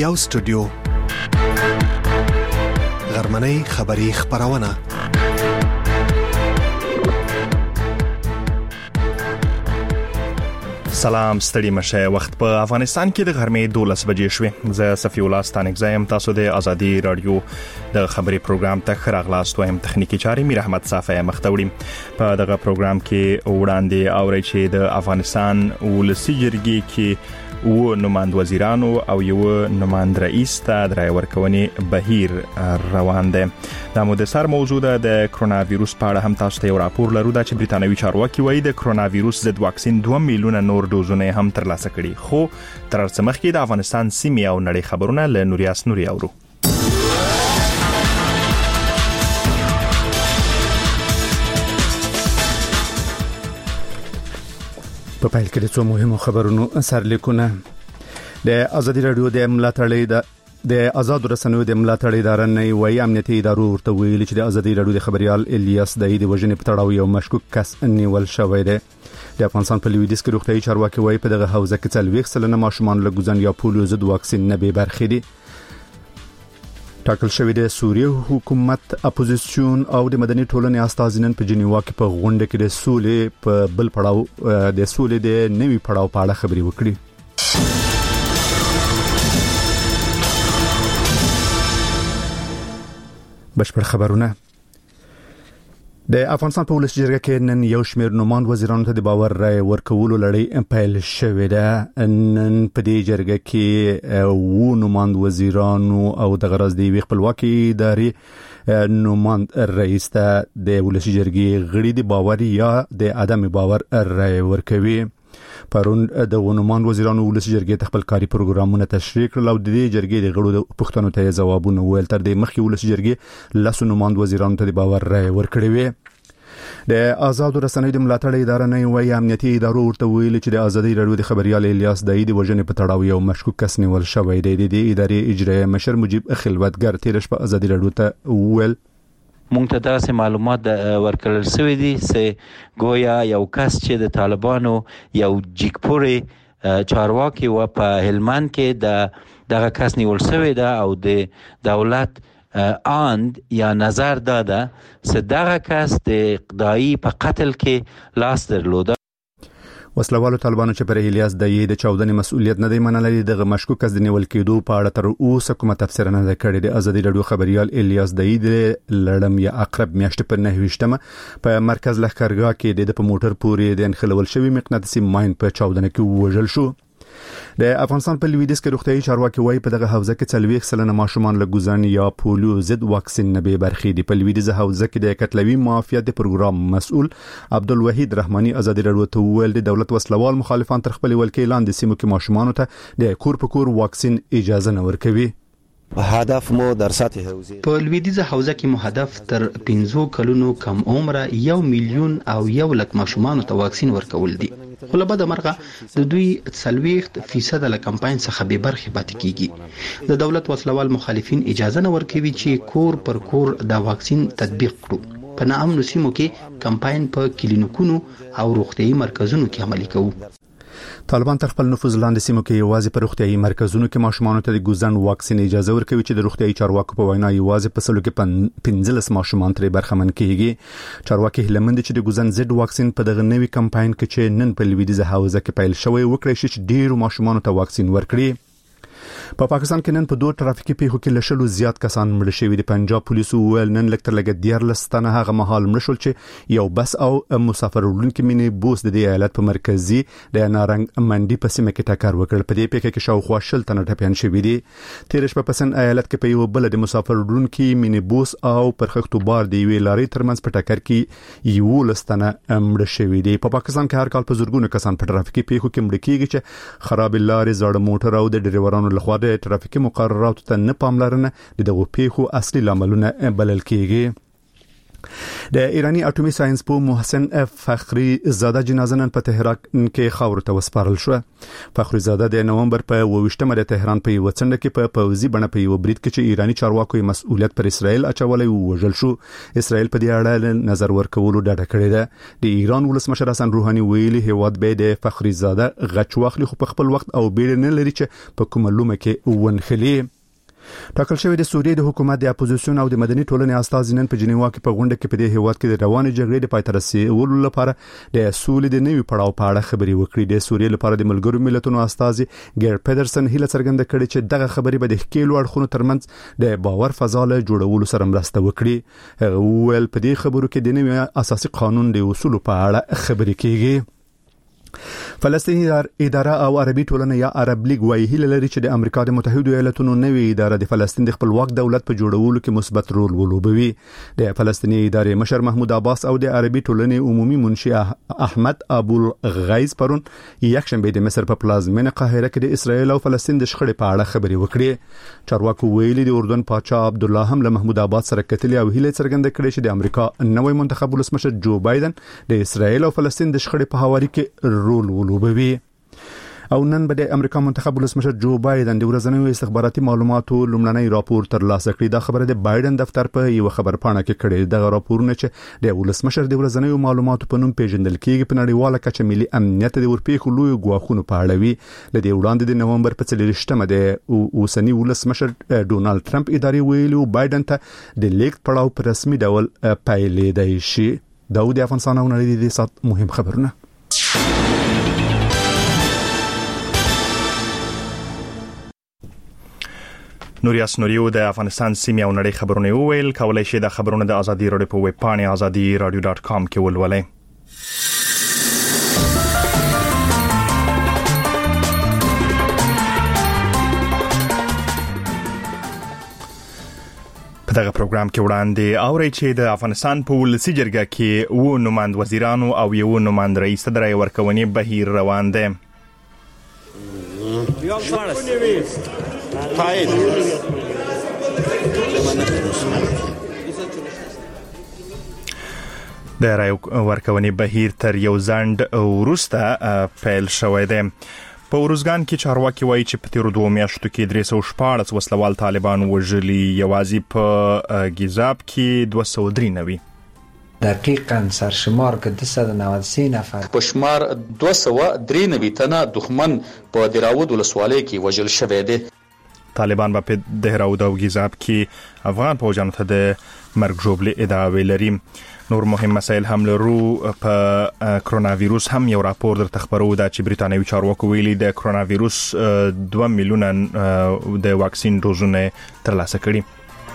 یو سټوډیو غرمنۍ خبری خبرونه سلام ستړي مشه وخت په افغانستان کې د غرمې 12 بجې شوې زه صفی الله ستانګزایم تاسو د ازادي رادیو د خبري پروګرام ته خراغلاست وایم تخنیکی چاري میر احمد صافی مختوړي په دغه پروګرام کې وړاندې اوري چې د افغانستان ولسی جرګې کې و نماند وزیرانو او یو نماند رئیس ته درای ورکونې بهیر روان دی دا مو د سر موضوع ده د کرونا وایروس په اړه هم تاسو ته یو راپور لرو دا چې بریتانوي چارواکي وایي د کرونا وایروس ضد واکسین 2 میلیونه نور ډوزونه هم ترلاسه کړي خو تر څه مخکې د افغانستان سیمې او نړۍ خبرونه له نوریاس نوري اورو په پیل کې د څو مهمو خبرونو سرلیکونه د ازادي رادیو د ملاتړۍ د آزاد رسنیو د ملاتړ اداره نه وی امنیتي ادارو ورته ویلي چې د ازادي رادیو د خبريال الیاس دای د وژنې په تړاو یو مشکوک کس نیول شوی دی د افغانستان په لویدیځ کې روغتيایي چارواکي وایي په دغه حوزه کې 40 سلنه ماشومان له ګوزن یا پولیو ضد واکسین نه به برخې دي ټاکل شوی د سوریه حکومت اپوزیسیون او د مدني ټولنې استازینن په جنیوا کې په غونډه کې د سولې په بل پړاو د سولې د نوي پړاو په اړه خبري وکړي بشپړ خبرونه د افغانستان په ولسی جرګه کې نن یو شمېر نوماند وزیرانو ته د باور رای ورکولو لړۍ پیل شوې ده نن په دې جرګه کې و نوماند وزیرانو او د غرض دی خپلواکي ادارې نوماند رئیس ته د ولسی جرګې غړي د باور یا د عدم باور رای ورکوي پرون د ونومان وزیرانو ولسی جرګې ته خپل کاری پروګرامونه تشریح کړل او د دې جرګې د غړو د پښتنو ته ځوابونه ویل تر دې مخکې ولسی جرګې لاسو نومان وزیرانو ته د باور رای ورکړي وي د آزاد رسنیو د ملاتړ اداره نه وی امنیتي ادارو ورته ویل چې د ازادي رادیو د خبريال الیاس دای د وژنې په تړاو یو مشکوک کس نیول شوی دی د ادارې اجرایي مشر مجيب خلوتګر تیرش په ازادي رادیو ته ویل مونږ ته داسې معلومات ورکړل شوی دي چې گویا یو کس چې د طالبانو یو جګپوري چارواکي و په هلمند کې دغه کس نیول شوی ده او د دولت اند یا نظر داده چې دغه کس د اقدایی په قتل کې لاس درلوده وسلوالو طالبانو چې پر الیاس دای د چاودنې مسؤلیت نه دی منلای دغه مشکوک کس د نیول کېدو په اړه تر اوسه کومه تفسیر نه ده کړې د ازادي رادیو خبريال الیاس دای د لړم یا اقرب میاشتې په 9 په مرکز لښکرګاه کې د په موټر پورې د انخلول شوی مقناطیسي ماین په چاودنه کې وژل شو د افغانستان په لویدیځ کې روغتيایي چارواکي وایي په دغه حوزه کې 40 سلنه ماشومان له ګوزن یا پولیو ضد واکسین نه به برخې دي په لویدیځ حوزه کې د کتلوي معافیت پروګرام مسؤل عبدالوحید رحماني ازادي رادیو ته ویل د دولت وسلوال مخالفان تر خپل ولکې لاندې سیمو کې ماشومان ته د کور په کور واکسین اجازه نه ورکوي هدف مو در سطح حوزه په لویدیځه حوزه کې مو هدف تر 15 کلونو کم عمره 1 میلیون او 1 لک ماشومان ته واکسین ورکول دي خو له بده مرغه د دوی 40% له کمپاین څخه به برخه پاتې کیږي د دولت وسلوال مخالفین اجازه نه ورکوي چې کور پر کور د واکسین تطبیق کړو په ناامنو سیمو کې کمپاین په کلینیکونو او روغتيایي مرکزونو کې عملي کوي طالبان تر خپل نفوذ لاندې سیمو کې یوازې په روغتيایي مرکزونو کې ماشومان ته د ګوزن واکسین اجازه ورکوي چې د روغتيایي چارواکو په وینا یوازې په سلو کې 15 ماشومان ترې برخمن کیږي چارواکي هلمند چې د ګوزن ضد واکسین په دغه نوي کمپاین کې چې نن په لویدیځه حوزه کې پیل شوی وکړي چې ډیرو ماشومان ته واکسین ورکړي په پاکستان کې نن په 2 ټرافیکي پیښو کې لشلو زیات کسان مړ شوي دي پنجاب پولیسو ویل نن لکتر لګ 14 تنه هغه مهال مړ شول چې یو بس او مسافر وړونکي مینی بوس د ایالت په مرکزي د نارنګ منډي په سیمه کې ټکر وکړ په دې پیښه کې شاوخوا 10 تنه ټپيان شوي دي تیرش په پسن ایالت کې په یو بل د مسافر وړونکي مینی بوس او پرخښتو بار دی وی لاري ترمنځ په ټکر کې یو لستنه مړ شوي دي په پاکستان کې هر کال په زورګونو کسان په ټرافیکي پیښو کې مړ کیږي چې خراب لارې زړه موټر او د ډرایورانو لخوا د ټرافیکي مقرراتو ته نه پاملرنه د دغه پیښو اصلي لاملونه بلل کیږي د ایرانی اټومي ساينس په محسن فخری زاده جنازه نن په تهران کې خاور ته وسپارل شو. فخری زاده د نومبر په 28مه د تهران په وڅنډه کې په پوزي بڼه په یو برید کې چې ایرانی چارواکو مسؤلیت پر اسرائیل اچولای وژل شو. اسرائیل په دې اړه نظر ورکولو ډاډه کړی ده. د ایران ولسمشر حسن روحاني ویلي هیواد به د فخری زاده غچ واخلي خو په خپل وخت او بیړه نه لري چې په کومه لومه کې ونخلي. ټاکل شوی د سوریې د حکومت د اپوزیسیون او د مدني ټولنې استاد نن په جنیوا کې په غونډه کې په دې هیواد کې د روانې جګړې د پای ته رسیدلو لپاره د سولې د نوي پړاو په اړه خبرې وکړې. د سوریې لپاره د ملګرو ملتونو استاد ګیر پیټرسن هیله څرګنده کړې چې دغه خبرې به د ښکېلو اړخونو ترمنځ د باور فضا له جوړولو سره مرسته وکړي. هغه وویل په دې خبرو کې د نوي اساسي قانون د اصولو په اړه خبرې کیږي. فلسطینی اداره او عربي ټولنه یا عرب لیگ وايي هیله لري چې د امریکا د متحده ایالاتونو نوې اداره د فلسطین د خپلواک دولت په جوړولو کې مثبت رول ولوبوي. د فلسطینی ادارې مشر محمود عباس او د عربي ټولنې عمومي منشي احمد ابو الغیظ پرون یکشنبه د مصر په پلازمینه قاهره کې د اسرایل او فلسطین د شخړې په اړه خبرې وکړې. چارواکو ویلي د اردن پاچا عبد الله هم له محمود عباس سره کتلي او هیله څرګنده کړې چې د امریکا نوې منتخب ولسمشر جو بایدن د اسرایل او فلسطین د شخړې په هواري کې رول ولوبوي. او نن به د امریکا منتخب ولسمشر جو بایدن د ورځنیو استخباراتي معلوماتو لومړنی راپور ترلاسه کړی. دا خبره د بایدن دفتر په یو خبرپاڼه کې کړې. د راپورونه چې د ولسمشر د ورځنیو معلوماتو په نوم پیژندل کیږي په نړیواله کچه ملي امنیت د ورپېښو لوی ګواښونو په اړه وی. لدې وړاندې د نومبر په 24مه د اوسنی ولسمشر ډونالد ټرمپ ادارې ویلو بایدن ته د لیک پړاو په رسمي ډول پیلېدای شي. دا د افغانستان او نړۍ د سات مهم خبرونه. نوریاس نوریو د افغانستان سیمې او نړۍ خبرونه وویل. کولای شئ د خبرونو د ازادي رادیو په ویب پاڼه azadiradio.com کې ولولئ. په دغه پروګرام کې وړاندې اورئ چې د افغانستان په ولسي جرګه کې و نماند وزیرانو او یو نماند رئیس ته د رای ورکونې بهیر روان دی. د رای ورکونې بهیر تر یو ځنډ وروسته پیل شوی دی. په ورزګان کې چارواکي وایي چې په تیرو 2 میاشتو کې 314 وسلوال طالبان وژلي. یوازې په ګیزاب کې 293 دقیقاً سرشمار که 293 نفر په شمار 293 تنه دښمن په دراود ولسوالۍ کې وژل شوی دی. طالبان په دهراود او ګیزاب کې افغان پوځیانو ته د مرګ ژوبلې ادعاوې لري. نور مهم مسایل هم لرو. په کرونا وایروس هم یو راپور درته خبرو دا چې بریټانیوي چارواکو ویلي د کرونا وایروس 2 میلیونه د واکسین ډوزونه ترلاسه کړي.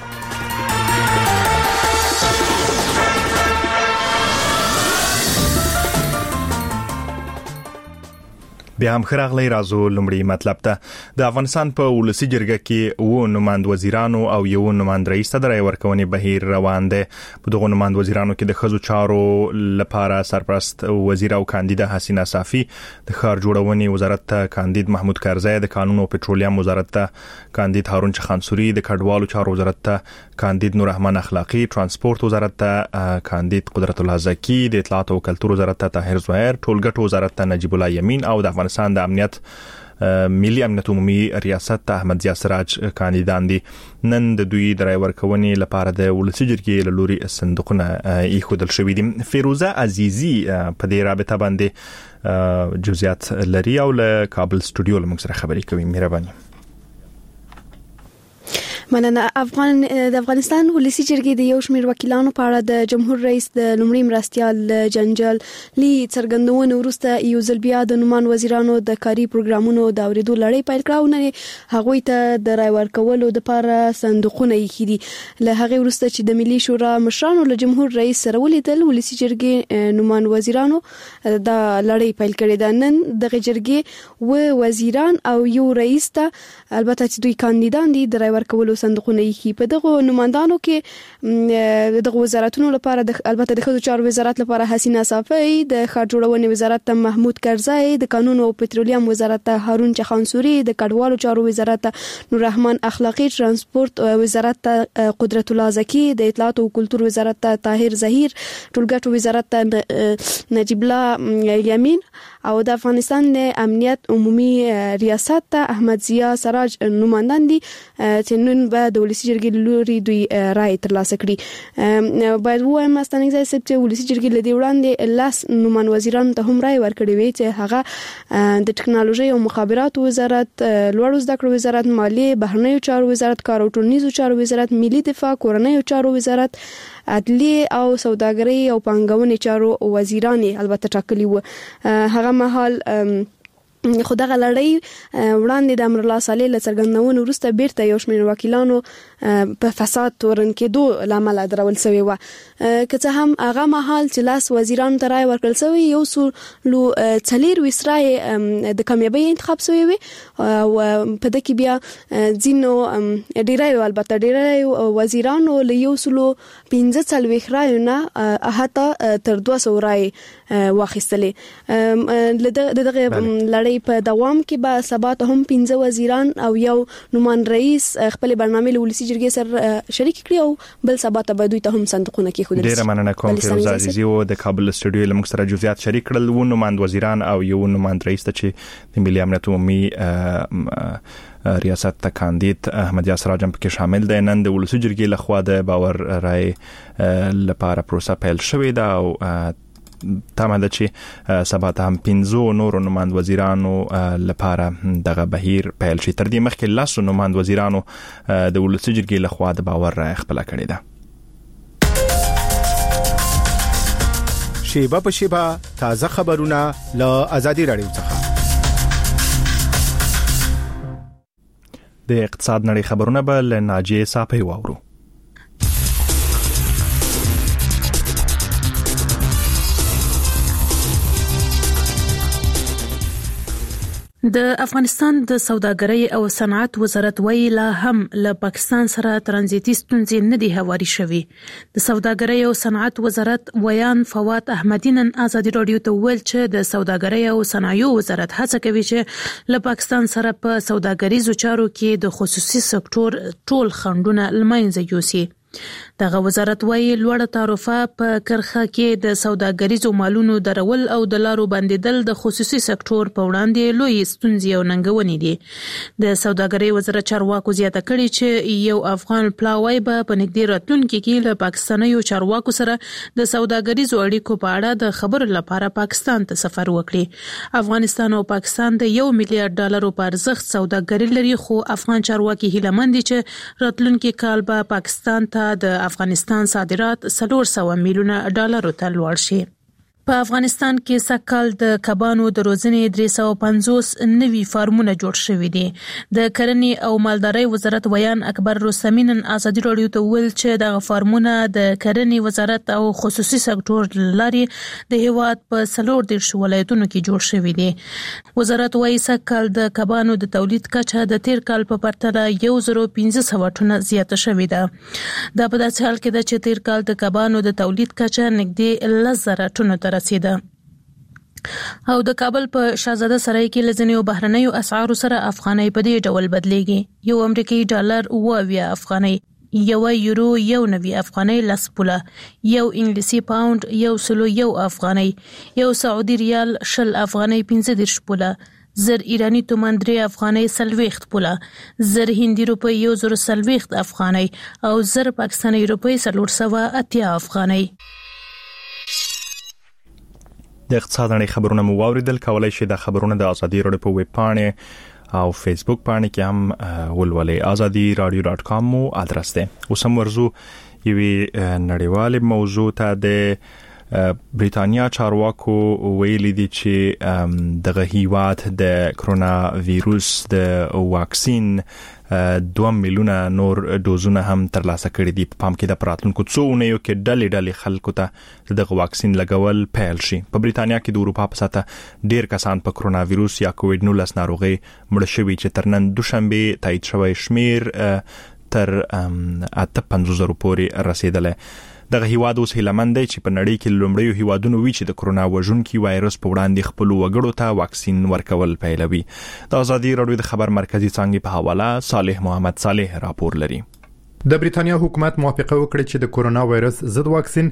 بیا هم خراغلی رازو لمړی مطلب ته. د افغانستان په ولسی جرګه کې و نماند وزیرانو او یو نماند رئیس ته د رای ورکونې بهیر روان دی. په دغه نماند وزیرانو کې د ښځو چارو لپاره سرپرست وزیر او کاندیده حسینه صافی، د ښار جوړونې وزارت ته کاندید محمود کارزی، د قانون او پټرولیم وزارت ته کاندید هارون چخانسوري، د کډوالو چارو وزارت ته کاندید نور رحمان اخلاقی، ترانسپورت وزارت ته کاندید قدرت الله زکی، د اطلاعات او کلتور وزارت ته طاهر زهیر، ټولګټو وزارت ته نجیب الله یمین او د افغانستان د امنیت ملي امنیت عمومي ریاست ته احمد ضیا سراج کاندیدان دي. نن د دوی د رای ورکونې لپاره د ولسی جرګې له لوري صندوقونه ایښودل شوي دي. فیروزه عزیزی په دې رابطه باندې جزئیات لري او له کابل سټوډیو له موږ سره خبرې کوي. مهرباني. مننه. د افغانستان ولسی جرګې د یو شمېر وکیلانو په اړه د جمهور رئیس د لومړي مرستیال جنجال لی څرګندونه وروسته یو ځل بیا د نومان وزیرانو د کاري پروګرامونو د اوریدو لړۍ پیل کړه. نه هغوی ته د رای ورکولو لپاره صندوقونه ایښي دي. له هغه وروسته چې د ملي شورا مشرانو له جمهور رئیس سره ولیدل، ولسی جرګې نومان وزیرانو د لړۍ پیل کړې ده. نن د جرګې و وزیران او یو رئیس ته، البته چې دوی کاندیدان دي، د رای ورکولو صندوقونه یې په دغه نمائندانو کې دغه وزارتونو لپاره البته د ښځو چارو وزارت لپاره حسینه صافی، د ښار جوړونې وزارت ته محمود کرزی، د قانون او پټرولیم وزارت ته هارون چخانسوري، د کډوالو چارو وزارت ته نور رحمان اخلاقی، ترانسپورت وزارت ته قدرت الله زکی، د اطلاعات او کلتور وزارت ته طاهر ظهیر، ټولګټو وزارت ته نجیب الله یمین او د افغانستان امنیت عمومي ریاست ته احمد ضیا سراج نمائندان دي چې نن به د ولسی جرګې لوري دوی رائے ترلاسه کړي. باید وایم استانګ ځای چې ولسی جرګې لدی وړاندې لاس نومان وزیران ته هم رائے ورکړي وي چې هغه د ټکنالوژي او مخابراتو وزارت، لوړو زده کړو وزارت، مالیې، بهرنیو چارو وزارت، کار او ټولنیزو چارو وزارت، ملي دفاع، کورنیو چارو وزارت، عدلیه او سوداګرۍ او پانګونې چارو وزیران البته ټاکلي وو. هغه مهال خو دغه لړۍ وړاندې د امرالله صالح له څرګندونو وروسته بیرته یو شمېر وکیلانو په فساد تورن کېدو لامل درول شوی و. که څه هم هغه مهال چې لاس وزیرانو ته رائے ورکړل شوی یو سلو 4 رائے د کامیابی انتخاب شوی وي او په دغه کې بیا ځینو ډیرای البته ډیرای وزیرانو له یو سلو 15 رائے نه حتی تر 200 رائے واخیستلې. دغه لړۍ په دوام کې به سبا ته هم 15 وزیران او یو نومان رئیس خپل برنامه له ولسی جرګې سره شریک کړي او بل سبا ته به دوی ته هم صندوقونه کې خودل. ډیره مننه کوم فیروز عزیزی او د کابل استودیو لمک سره جزئیات شریک کړل. و نومان وزیران او یو نومان رئیس ته چې د ملي امنیت عمومي ریاست ته کاندید احمد ضیا سراج هم کې شامل دی. نن د ولسی جرګې لخوا د باور رائے لپاره پروسه پیل شوې ده او تمه ده چې سبا ته هم 15 نور نوماند وزیرانو لپاره دغه بهیر پیل شي. تر دې مخکې لاسو نوماند وزیرانو د ولسی جرګې لخوا د باور رائے خپل کړی ده. شیبه په شیبه تازه خبرونه له آزادي رادیو څخه. د اقتصاد نړۍ خبرونه به له ناجیه صافی واورو. د افغانستان د سوداګرۍ او صنعت وزارت ویلا هم له پاکستان سره ترانزیتي ستونزې نه دي هواري شوي. د سوداګرۍ او صنعت وزارت ویان فواد احمدی نن آزادي رادیو ته ویل چې د سوداګرۍ او صنایعو وزارت هڅه کوي چې له پاکستان سره په سوداګریزو چارو کې د خصوصي سکتور ټول خنډونه لمنځه یوسي. دغه وزارت وايي لوړه تعرفه په کرخه کې د سوداګریزو مالونو درول او د لارو بندیدل د خصوصي سکتور په وړاندې لوی ستونزې او ننګونې دي. د سوداګرۍ وزارت چارواکو زیاته کړي چې یو افغان پلاوی به په نږدې راتلونکي کې له پاکستانیو چارواکو سره د سوداګریزو اړیکو په اړه د خبرو لپاره پاکستان ته سفر وکړي. افغانستان او پاکستان د $1 میلیارډ په ارزښت سوداګري لري، خو افغان چارواکي هیله مند دي چې راتلونکي کال به پاکستان ته د افغانستان صادرات $400 میلیونه ته لوړ شي. په افغانستان کې سږکال د کبانو د روزنې 350 نوي فارمونه جوړ شوي دي. د کرنې او مالدارۍ وزارت ویان اکبر رستمی نن آزادي رادیو ته ویل چې دغه فارمونه د کرنې وزارت او خصوصي سکتور لارې د هیواد په 14 ولایتونو کې جوړ شوي دي. وزارت وایي سږکال د کبانو د تولید کچه د تیر کال په پرتله 1500 ټنه زیاته شوې ده. دا په داسې حال کې ده چې تیر کال د کبانو د تولید کچه نږدې 10,000 ټنو ته رسیده. او د کابل په شاهزاده سرای کې لزنیو بهرنیو اسعارو سره افغانۍ په دې ډول بدلیږي. یو امریکایي ډالر 20 افغانۍ، یو یورو 1 افغانۍ 10 پوله، یو انګلیسي پاوند 101 افغانۍ، یو سعودي ریال 20 افغانۍ 15 پوله، زر ایرانی تومان 3 افغانۍ 40 پوله، زر هندي روپۍ 140 افغانۍ او زر پاکستاني روپۍ 480 افغانۍ. د اقتصاد نړۍ خبرونه مو واوریدل. کولای شئ د خبرونه د آزادي رادیو په ویب پاڼه او فیسبوک پاڼه کې هم ولولئ. azadiradio.com مو ادرس دی. اوس هم ورزو یوې نړیوالې موضوع ته د بریتانیا چارواکو ویلي دي چې دغه هیواد د کرونا ویروس د واکسین 2 میلیونه نور دوزونه هم ترلاسه کړي دي. په پام کې د پراتلونکو څو اونیو کې ډلې خلکو ته دغه واکسین لګول پیل شي. په بریتانیا کې د اروپا په سطح ډیر کسان په کرونا ویروس یا کووډ 19 ناروغي مړ شوي چې تر نن دوشنبه تایید شوی شمیر تر 850,000 پورې رسیدلې. دغه هیواد اوس هیلمند دی چې په نړۍ کې لومړی هیوادونه وی چې د کرونا وژونکي وایرس په وړاندې خپل وګړو ته واکسین ورکول پیلوي. د ازادي راډیو د خبر مرکزی څنګه په حواله صالح محمد صالح راپور لري. د بریټانیا حکومت موافقه وکړه چې د کرونا وایرس ضد واکسین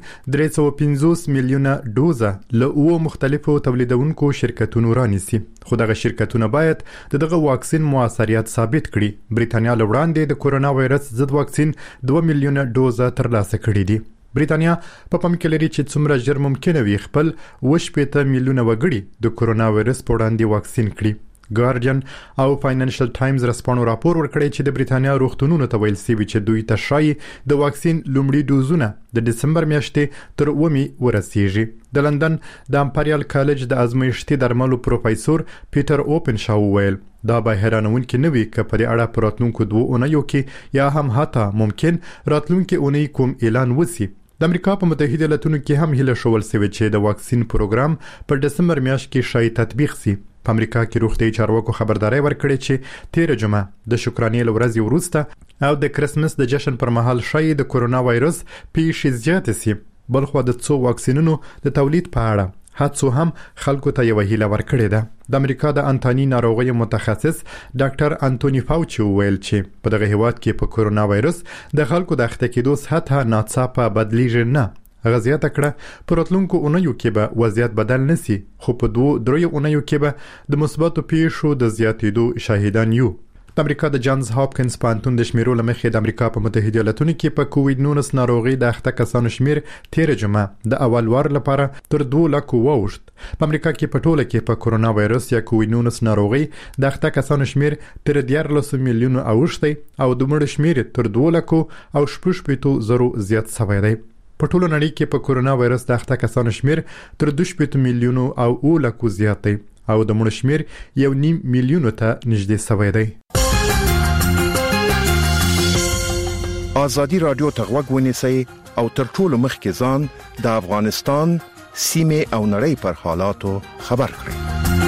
350 میلیونه ډوزه له مختلفو تولیدونکو شرکتونو رانیسي، خو دغه شرکتونه باید دغه واکسین موثریت ثابت کړي. بریټانیا لوړاندې د کرونا وایرس ضد واکسین 2 میلیونه ډوزه ترلاسه کړي دي. بریټانیا په پام کې لري چې څومره ژر ممکنه وي خپل 80 میلیونه وګړي د کرونا وایرس په وړاندې واکسین کړي. ګارډین او فاینانشل ټایمز رسپانو راپور ورکړی چې د بریټانیا روغتونونو ته ویل شوی چې دوی ته شایي د واکسین لومړي ډوزونه د دسمبر میاشتې تر 9 ورسیږي. د لندن د امپریال کالج د ازمایښتي درملو پروفیسور پیټر اوپنشاو ویل دا به حیرانونکې نه وي که په دې اړه په راتلونکو 2 اونیو کې یا هم حتی ممکن راتلونکي اونۍ کوم اعلان وسی. د امریکا په متحده ایالاتونو کې هم هیله شول شوی چې د واکسین پروګرام په دسمبر میاشت کې شای تطبیق شي. په امریکا کې روغتیايي چارواکو خبرداري ورکړې چې 13 جمعه د شکرانې ورځې وروسته او د کرسمس د جشن پر مهال شای د کرونا وایرس پیښې زیاتې شي. بلخو د څو واکسینونو د تولید په اړه هڅو هم خلکو ته یو هیله ورکړې ده. د امریکا د انتاني ناروغي متخصص ډاکټر انټونی فاوچي ویل چې په دغه هیواد کې په کرونا وایرس د خلکو د اخته کېدو سطح ناڅاپه بدلیږي نه. غزیات کړه په راتلونکو اونیو کې به وضعیت بدل نسی، خو په 2-3 اونیو کې به د مثبتو پیښو د زیاتېدو شاهدان یو. د امریکا د جانز هاپکینز پوهنتون د شمیرو لمخې د امریکا په متحده ایالاتونو کې په کووډ 19 ناروغي د اخته کسانو شمیر 13 جمعه د اول وار لپاره تر 2 لک ووښت. په امریکا کې په ټوله کې په کرونا وایرس یا کووډ 19 ناروغي د اخته کسانو شمیر تر 14 میلیونه اوښتي او د مړو شمیر تر 2 لک او 8.0 زیات شوی دی. په ټوله نړۍ کې په کرونا وایرس د اخته کسانو شمیر تر 2 میلیونه او 9 لک زیات دی او د مړو شمیر 1.5 میلیونه ته نږدې شوی دی. ازادي راډیو ته غوږ ونیسئ او تر ټولو مخکې ځان د افغانستان سیمه او نړۍ پر حالاتو خبر کړئ.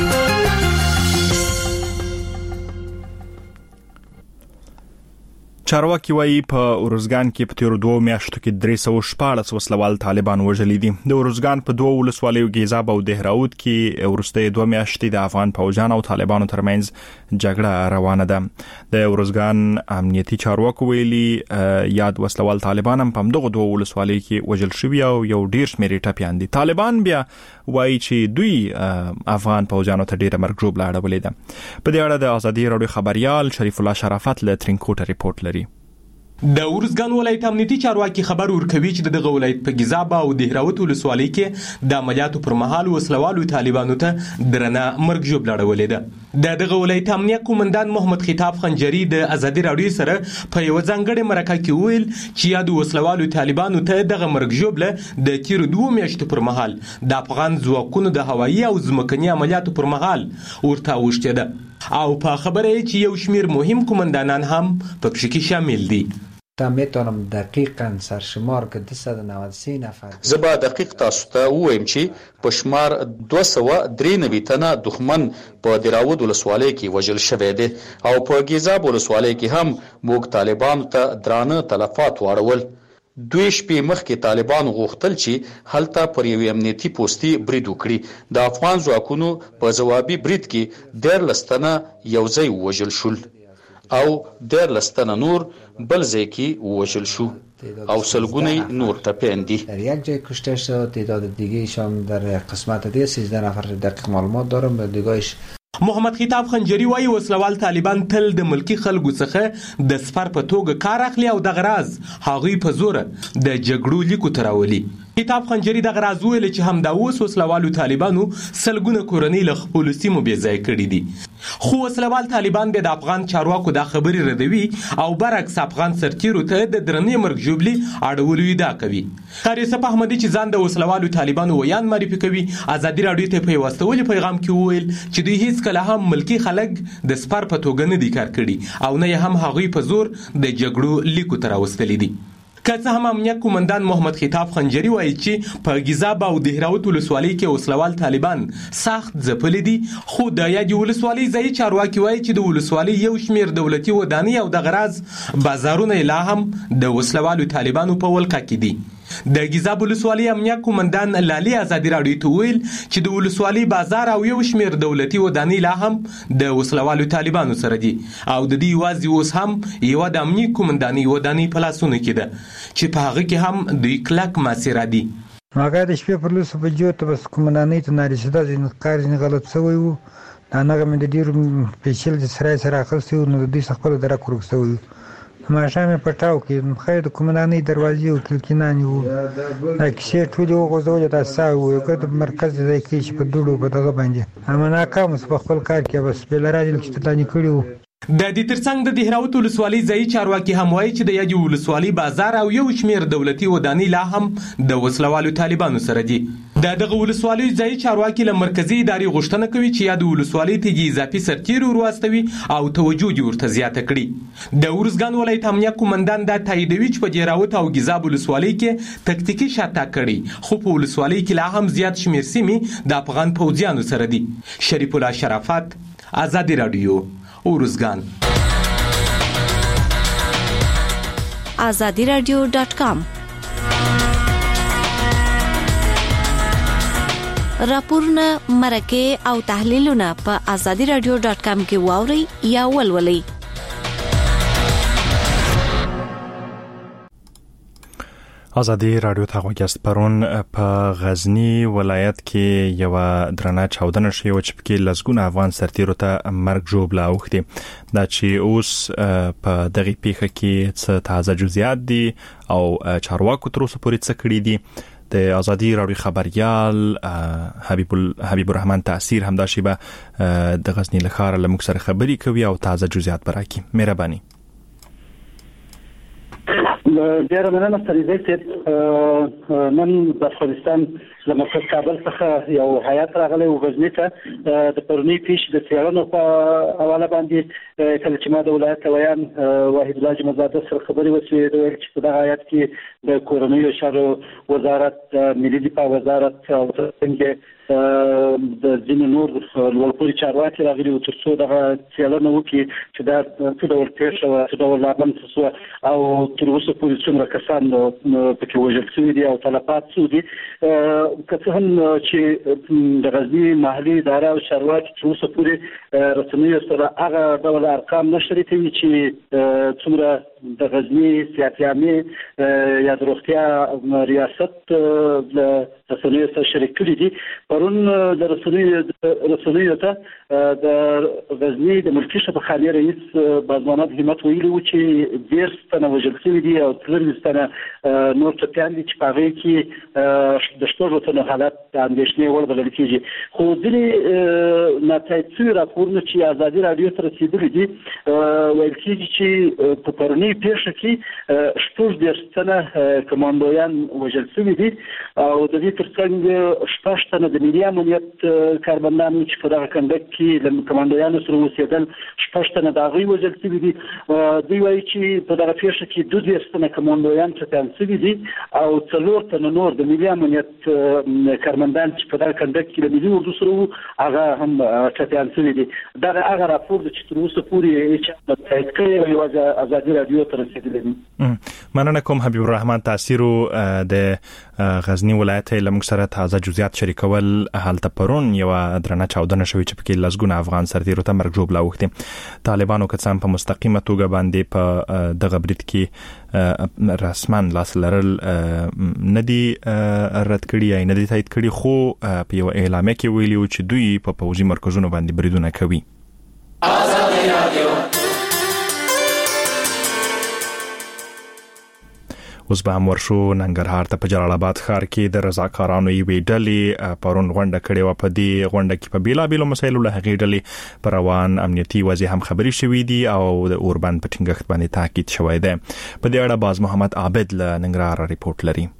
چارواکي وايي په اورزګان کې په تیرو 2 میاشتو کې 314 وسلوال طالبان وژلي دي. د اورزګان په 2 ولسوالیو ګیزاب او دهراود کې ورسته 2 میاشتې د افغان فوجان او طالبانو ترمنځ جګړه روانه ده. د اورزګان امنیتي چارواکو ویلي یاد وسلوال طالبان هم په دغه 2 ولسوالیو کې وژل شوی او یو ډیر شمېر ټپيان دي. طالبان بیا وايي چې دوی افغان فوجانو ته ډیره مرګ جوړه اړولې ده. په دې اړه د ازادي راډیو خبريال شریف الله شرافت له ترینکوټ ریپورت لري. د اورزګان ولایت امنیتي چارواکي خبر ورکوي چې دغه ولایت په ګیزاب او دهراوت ولسوالۍ کې د عملیاتو پر مهال وسلوالو طالبانو ته درنه مرګ ژوبله اړولې ده. دغه ولایت امنیه قومندان محمد خطاب خنجری د ازادي راډیو سره په یو ځانګړي مرکه کې ویل چې یاد وسلوالو طالبانو ته دغه مرګ ژوبله د تیر 2 میاشتو پر مهال د افغان ځواکونو د هوایي او ځمکني عملیاتو پر مهال ورته وشته ده او په خبره چې یو شمیر مهم قومندانان هم په کې شامل دي. تا میتونم دقیقاً سرشمار که 293 نفر زبا دقیق تاسو ته وایم چې په شمار 293 تنه دښمن په دراود ولسوالۍ کې وژل شوی دی او په ګیزاب ولسوالۍ کې هم موږ طالبانو ته درانه تلفات واړول. 2 شپې مخکې طالبان غوښتل چې هلته پر یو امنیتي پوسټي برید وکړي. د افغان ځواکونو په ځوابي برید کې 13 تنه یو ځای وژل شول او 13 تنه نور بل ځای کې وژل شو او سلګونه نور ټپیان دي. در یک جای کشته شد، تعداد دیگه ایشان در قسمت دیگه 13 نفر دقیق معلومات دارم. دیگهش محمد خطاب خنجری وايي وسلوال طالبان تل د ملکی خلکو څخه د سفر په توګه کار اخلي او د غراز هغوی په زور د جګړو لیکو تراولي. خطاب خنجری د غراز ویل چې هم د اوس وسلوالو طالبانو سلګونه کورنۍ له خپل سیمو بې ځای کړي دي. خو وسلوال طالبان به د افغان چارواکو د خبرې ردوي او برعکس افغان سرتیرو ته د درنې مرګ ژوبلي اړولو ادعا کوي. قاری صف احمدي چې ځان د وسلوالو طالبانو ویان معرفي کوي ازادي راډیو ته په واستولي پیغام کې ویل چې دوی هیڅ کله هم ملکی خلک د سپر په توګه نه دي کار کړي او نه هم هغوی په زور د جګړو لیکو تر اوستلې دي. که څه هم امنیت قومندان محمد خطاب خنجری وایي چې په ګیزاب او دهراوت ولسوالۍ کې اوسلوال طالبان سخت ځپلي دي، خو د یادې ولسوالۍ ځایي چارواکي وایي چې د ولسوالۍ یو شمېر دولتي ودانۍ او د غراز بازارونه لا هم د وسلوالو طالبانو په ولقه کې دي. د ګیزاب ولسوالۍ امنیت قومندان لالي ازادي راډیو ته ویل چې د ولسوالۍ بازار او یو شمېر دولتي ودانۍ لا هم د وسلوالو طالبانو سره دي او د دې یوازې اوس هم یو د امنیت قومندانۍ ودانۍ په لاسونو کې ده چې په هغه کې هم دوی کلک مسیره دي. هغه د شپې پر لوسو بجو ته بس قومندانۍ ته نارسیده ځینې کار ځینې غلط شوی و، هغه مې د ډېرو پیچل د سره اخیستی و، نو د دوی خپله درک ورک شوی و. ماښام یې پټاو کې خیر د قومندانۍ دروازې و کلکینانې وو، دا کیسې ټولې وغورځولې، دا سا وو که د مرکز ځای کې چې په دوړو په دغه باندې اما ناکام شو په خپل کار کې، بس بېلارادي چې تلانې کړي وو. د دې ترڅنګ د دهراوت ولسوالۍ ځایي چارواکي هم وایي چې د یادې ولسوالۍ بازار او یو شمېر دولتي ودانۍ لا هم د وسلوالو طالبانو سره دي. د دغه ولسوالۍ ځایي چارواکي له مرکزي ادارې غوښتنه کوي چې یادې ولسوالۍ ته اضافي سرتیري ورواستوي او توجه یې ورته زیاته کړي. د ارزګان ولایت امنیت قومندان دا تاییدوي چې په دهراوت او ګیزاب ولسوالۍ کې تکتیکي شاتګ کړي، خو په ولسوالۍ کې لا هم زیات شمېر سیمې د افغان پوځیانو سره دي. شریف الله شرافت، ازادي راډیو، ارزګان. azadiradio.com راپورونه، مرکه او تحلیلونه په azadiradio.com کې واورئ یا ولولئ. ازادي رادیو ته غوښتل پرون په غزنی ولایت کې یو درنه چاودنه شوه چې پکې لسګونه افغان سرتیرو ته مرګ ژوبله اوښتي. دا چې اوس په دغه پیښه کې څه تازه جزئیات دي او چارواکو تر اوسه پورې څه کړي دي. د ازادي راډیو خبريال حبیب الرحمن تاثیر هم دا شی به د غزنی لخر له مکسر خبري کوي او تازه جزئیات براکي. مهرباني. ډیره مننه سریزه نن د افغانستان له مرکز کابل څخه یو هیئت راغلی و غزنی ته د پرونی پیښې د څېړنو په حواله باندې. کله چې ما د ولایت ویان واحد الله جمعزاده سره خبرې وشوې، د ویل چې په دغه هیئت کې د کورنیو چارو وزارت، ملي دفاع وزارت او څنګه د ځینې نور لوړپوړي چارواکي راغلي وو تر څو دغه څېړنه وکړي چې دا څه ډول پیښه وه، څه ډول رامنځته شوه او تر اوسه پورې څومره کسان پکې وژل شوي دي او تلفات شوي دي. که څه هم چې د غزني محلي اداره او چارواکي تر اوسه پورې رسنیو سره هغه ډول ارقام نه شریکوي چې څومره د غزني صحت عامې یا د روغتیا ریاست له رسنیو سره شریک کړي دي. پرون د رسنیو ته د غزني د ملکي شفاخانې رئیس بازمحمد همت ویلي و چې 10 تنه وژل شوي دي او 30 تنه نور ټپیان دي چې په هغې کې د شپږو تنو حالت د اندېښنې وړ بلل کېږي. خو ځینې ناتایید شوي راپورونه چې ازادي راډیو ته رسېدلي دي ویل کېږي چې په پرونۍ پیښه کې 30 تنه کمانډویان وژل شوي دي او د دې ترڅنګ 6 تنه د ملي امنیت کارمندان چې په دغه کنډک کې له کمانډویانو سره اوسېدل، 6 تنه د هغوی وژل شوي دي. دوی وایي چې په دغه پیښه کې 12 تنه کمانډویان ټپیان شوي دي او 4 تنه نور د ملي امنیت کارمندان چې په دغه کنډک کې له ملي اردو سره وو هغه هم ټپیان شوي دي. دغه هغه راپور دی چې تر اوسه پورې هیچا تایید کړی او یوازې ازادي راډیو ته رسېدلی دی. مننه کوم حبیب الرحمن تاثیر د غزنی ولایت له موږ سره تازه جزئیات شریکول. هلته پرون یو درنه چاودنه شوې چې پکې لسګونه افغان سرتیرو ته مرګ ژوبله اوښتې. طالبانو که څه هم په مستقیمه توګه باندې په دغه برید کې رسمن لاس لرل نه دي رد کړي یا نه دي تایید کړي، خو په یو اعلامیه کې ویلي و چې دوی په پوځي مرکزونو باندې بریدونه کوي. ازادي راډیو اوس به هم ورشو ننګرهار ته. په جلال آباد ښار کې د رضاکارانو یوې ډلې پرون غونډه کړې وه. په دې غونډه کې په بیلابیلو مسایلو له هغې ډلې پر روان امنیتي وضع هم خبرې شوي دي او د اوربند په ټینګښت باندې تاکید شوی دی. په دې اړه باز محمد عابد له ننګرهار ریپورت لري.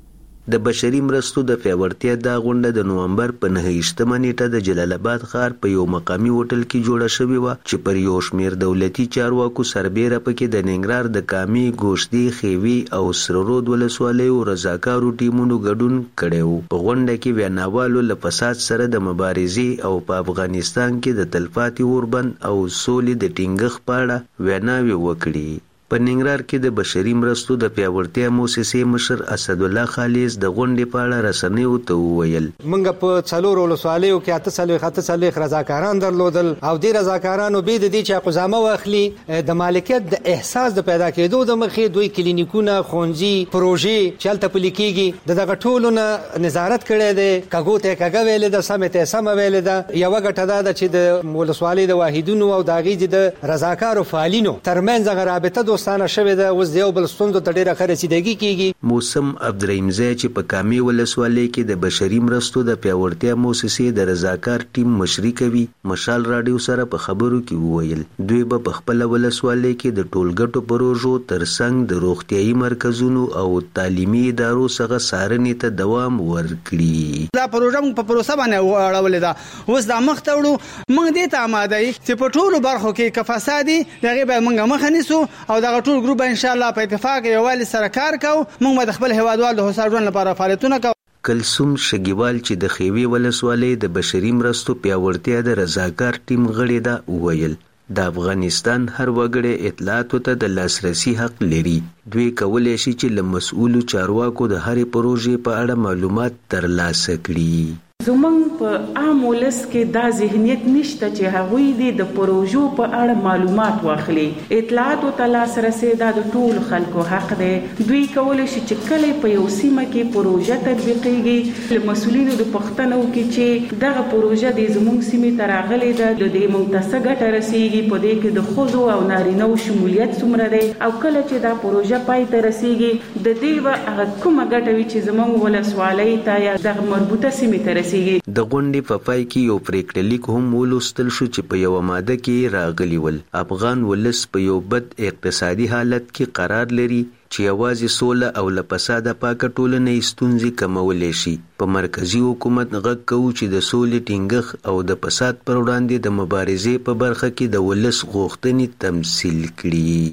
د بشري مرستو د پیاوړتیا د غونډه د نومبر په 9 نیټه د جلال آباد ښار په یو مقامي هوټل کې جوړه شوې و چې پر یو شمېر دولتي چارواکو سربېره پکې د ننګرهار د کامي، ګوشتي، خیوي او سره رود ولسوالیو رضاکارو ټیمونو ګډون کړی و. په غونډه کې ویناوالو له فساد سره د مبارزې او په افغانستان کې د تلپاتې اوربند او سولې د ټینګښت په اړه ویناوې وکړي. په ننګرهار کې د بشري مرستو د پیاوړتیا موسسې مشر اسد الله خالص د غونډې په اړه رسنیو ته وویل: موږ په څلور ولسوالیو کې 8 رضاکاران درلودل او د رضاکارانو به د دې چې قزامه واخلي د مالکیت د احساس د پیدا کېدو د مخې دوی کلینیکونه، ښوونځي، پروژې چلته پلیکيږي دغه ټولو نه نظارت کړي دي. کاګوته کاګه ویل د سمته سم ویل ده. یو غټه ده چې د ولسوالۍ د واحدونو او د غیږ د رضاکارو فعالینو ترمنځ غرابته دوستانه شوه د اوس دیو بل ستوندو ته ډیره خرڅیدګي کیږي. موسم عبدالرحیم زی چې په کامي ولسوالۍ کې د بشري مرستو د پیاوړتیا موسسې د رضاکار ټیم مشري کوي مشال راډیو سره په خبرو کې وویل دوی به په خپل ولسوالۍ کې د ټولګټو پروژو ترڅنګ د روغتيایي مرکزونو او تعلیمي ادارو څخه څارنې ته دوام ورکړي. دا پروژه په پروسه باندې وړولې ده. اوس دا مخ ته وړو موږ دې ته آماده یو چې په ټولو برخو کې کفاسادي دغه به موږ مخ نیسو او دغه ټول ګروپ ان شاء الله په اتفاق یووالي سره کار کوو. موږ د خپل هیوادوالو د هوسا ژوند لپاره فعالیتونه کوو. کلثوم شګیوال چې د خیوي ولسوالۍ د بشري مرستو پیاوړتیا د رضاکار ټیم غړی ده وویل د افغانستان هر وګړی اطلاعاتو ته د لاسرسي حق لري. دوی کولای شي چې له مسؤلو چارواکو د هرې پروژې په اړه معلومات ترلاسه کړي. زمونږ په عام ولس کې دا ذهنیت نشته چې هغوی د پروژو په اړه معلومات واخلي. اطلاعاتو ته لاسرسی دا د ټولو خلکو حق دی. دوی کولی شي چې کله په یو سیمه کې پروژه تطبیقیږي له مسؤلینو د پوښتنه وکړي چې دغه پروژه د زموږ سیمې ته راغلې ده، د دې موږ ته څه ګټه رسیږي، په دې کې د ښځو او نارینه‌و شمولیت څومره دی او کله چې دا پروژه پای ته رسیږي د دې به هغه کومه ګټه وي چې زموږ ولسوالۍ ته یا دغه مربوطه سیمې ته رسیږي. د غونډې په پای کې یو پریکړه لیک هم ولوستل شو چې په یو ماده کې راغلی ول افغان ولس په یو بد اقتصادي حالت کې قرار لري چې یوازې سوله او له فساده پاکه ټولنه ستونزې کمولی شي. په مرکزی حکومت غږ کوو چې د سولې ټینګښت او د فساد پر وړاندې د مبارزې په برخه کې د ولس غوښتنې تمثیل کړي.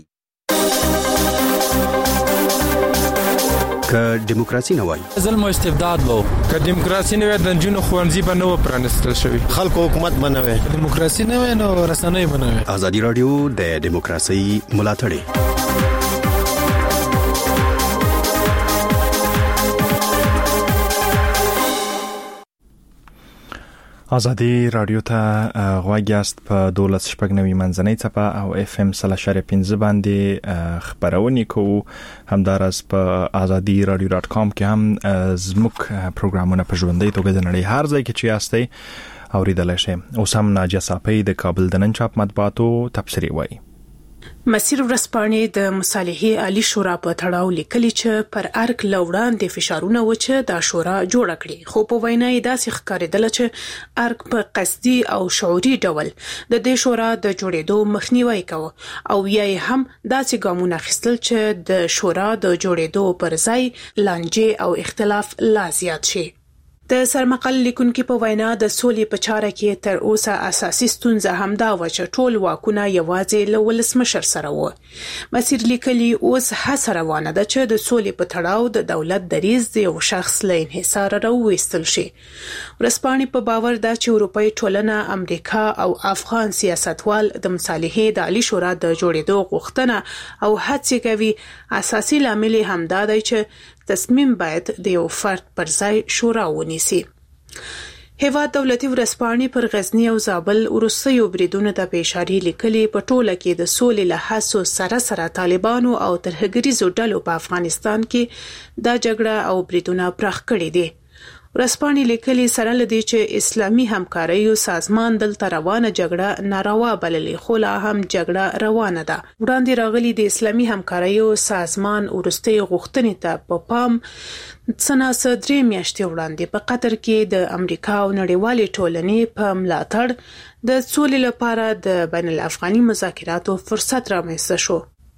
که دیموکراسي نه وای ظلم او استبداد وو، که دیموکراسي نه وای د جنونو خوانزي به نه پرانستل شوی، خلکو حکومت بنوي، دیموکراسي نه وای نو رسنۍ بنوي. ازادي رادیو د دیموکراسي ملاتړ ازادي رادیو ته غواګیاست په 12.9 منځنۍ څپه او اف ام 3.15 باندې خبرونه کوو. همدارس په azadi.radio.com کې هم زموږ پروګرامونه په ژوندۍ توګه د نړۍ هر ځای کې چې یاستئ اوریدلای شئ. اوس هم ناجیه صافی د کابل د نن چاپ مطبوعاتو تبصری وایي. مسیر ورځپاڼې د مصالحې عالی شورا په تړاو لیکلي چې پر ارګ لوړان د فشارونه و چې د شورا جوړ کړي، خو په وینا یې داسې ښکارېدل چې ارګ په قصدي او شعوري ډول د دې شورا د جوړېدو مخنیوي کوي او یا هم داسې ګامونه اخیستل چې د شورا د جوړېدو پر ځای لانجې او اختلاف لا زیات شي. د سرمقال لیکونکو په وینا د سولې په چاره کې تر اوسه اساسي ستونزه همدا و چې ټول واکونه یوازې له ولسمشر سره و. مسیر لیکلي اوس هڅه روانه ده چې د سولې په تړاو د دولت دریځ د یو شخص له انحصار راوویستل شي. ورځپاڼې په باور ده چې اروپאי ټولنه، امریکا او افغان سیاستوال د مصالحې د عالی شورا د جوړېدو غوښتنه او هڅې کوي. اساسي لامل همدا دی چې تصمیم باید د یو فرد پر ځای شورا ونیسي. هیواد دولتي ورځپاڼې پر غزنی او زابل وروستیو بریدونو ته په اشاره لیکلي په ټوله کې د سولې له هڅو سره طالبانو او ترهګریزو ډلو په افغانستان کې دا جګړه او بریدونه پراخ کړي دي. ورځپاڼې لیکلي سره لدی چې اسلامي همکاریو سازمان دلته روانه جګړه ناروا بللې، خو لا هم جګړه روانه ده. وړاندې راغلي د اسلامي همکاریو سازمان ورستي غوښتنې ته په پام څناسه 3 میاشتې وړاندې په قطر کې د امریکا او نړیوالې ټولنې په ملاتړ د سولې لپاره د بین الافغاني مذاکراتو فرصت رامنځته شو.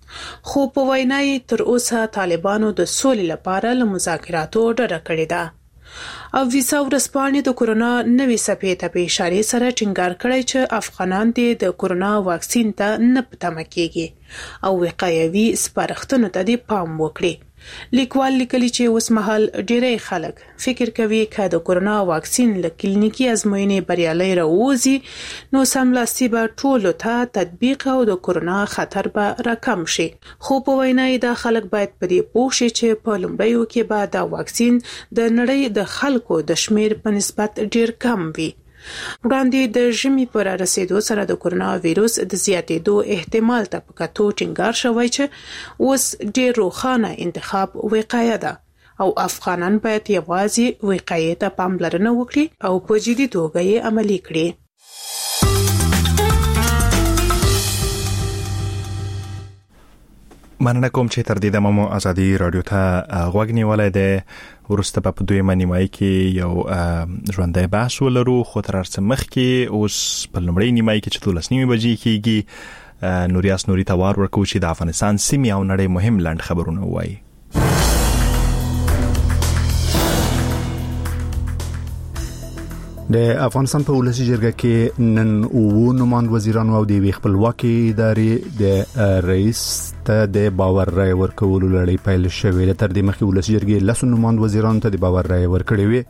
خو په وینا یې تر اوسه طالبانو د سولې لپاره له مذاکراتو ډډه کړې ده. او ویسا ورسپانې د کورونا نوې څپې ته په اشاره سره ټینګار کړی چې افغانان د کورونا واکسین ته نه پټه کېږي او وقایوي سپارښتنو ته پام وکړي. لیکوال لیکلي چې اوس مهال ډېری خلک فکر کوي چې د کورونا واکسین له کلینیکي ازموینې بریالي راوځي نو سملاسي به ټولو ته تطبیق او د کورونا خطر به راکم شي. خو په وینا یې دا خلک باید په دې پوه شي چې په لومړیو کې به دا واکسین د نړۍ د خلکو د شمیر په نسبت ډېر کم وي. وړاندې د ژمي پر رسیدو سره د کورونا وایروس د زیاتېدو احتمال ته په کتو ټینګار شوی چې اوس ډېر روښانه انتخاب وقایه ده او افغانان باید یوازې وقایې ته پاملرنه وکړي او په جدي توګه یې عملي کړي. مننه کوم چې تر دې دمو ازادي رادیو ته غوږ نیولای دی. ورسته په دویمه نیمایي کې یو ژوندۍ بحث ولرو، خو تر هر څه مخکې اوس په لومړۍ نیمایي کې چې 12 بجې کېږي نوریاس نوري ته وار ورکوي چې د افغانستان سیمې او نړۍ مهم لنډ خبرونه وایي. د افغانستان په ولسی جرګه کې نن او نوماند وزیرانو او د خپلواکي ادارې د رئیس ته د باور رای ورکولو لړۍ پیل شوې. تر دې مخکې ولسی جرګې لسو نوماند وزیرانو ته د باور رای ورکړې وي.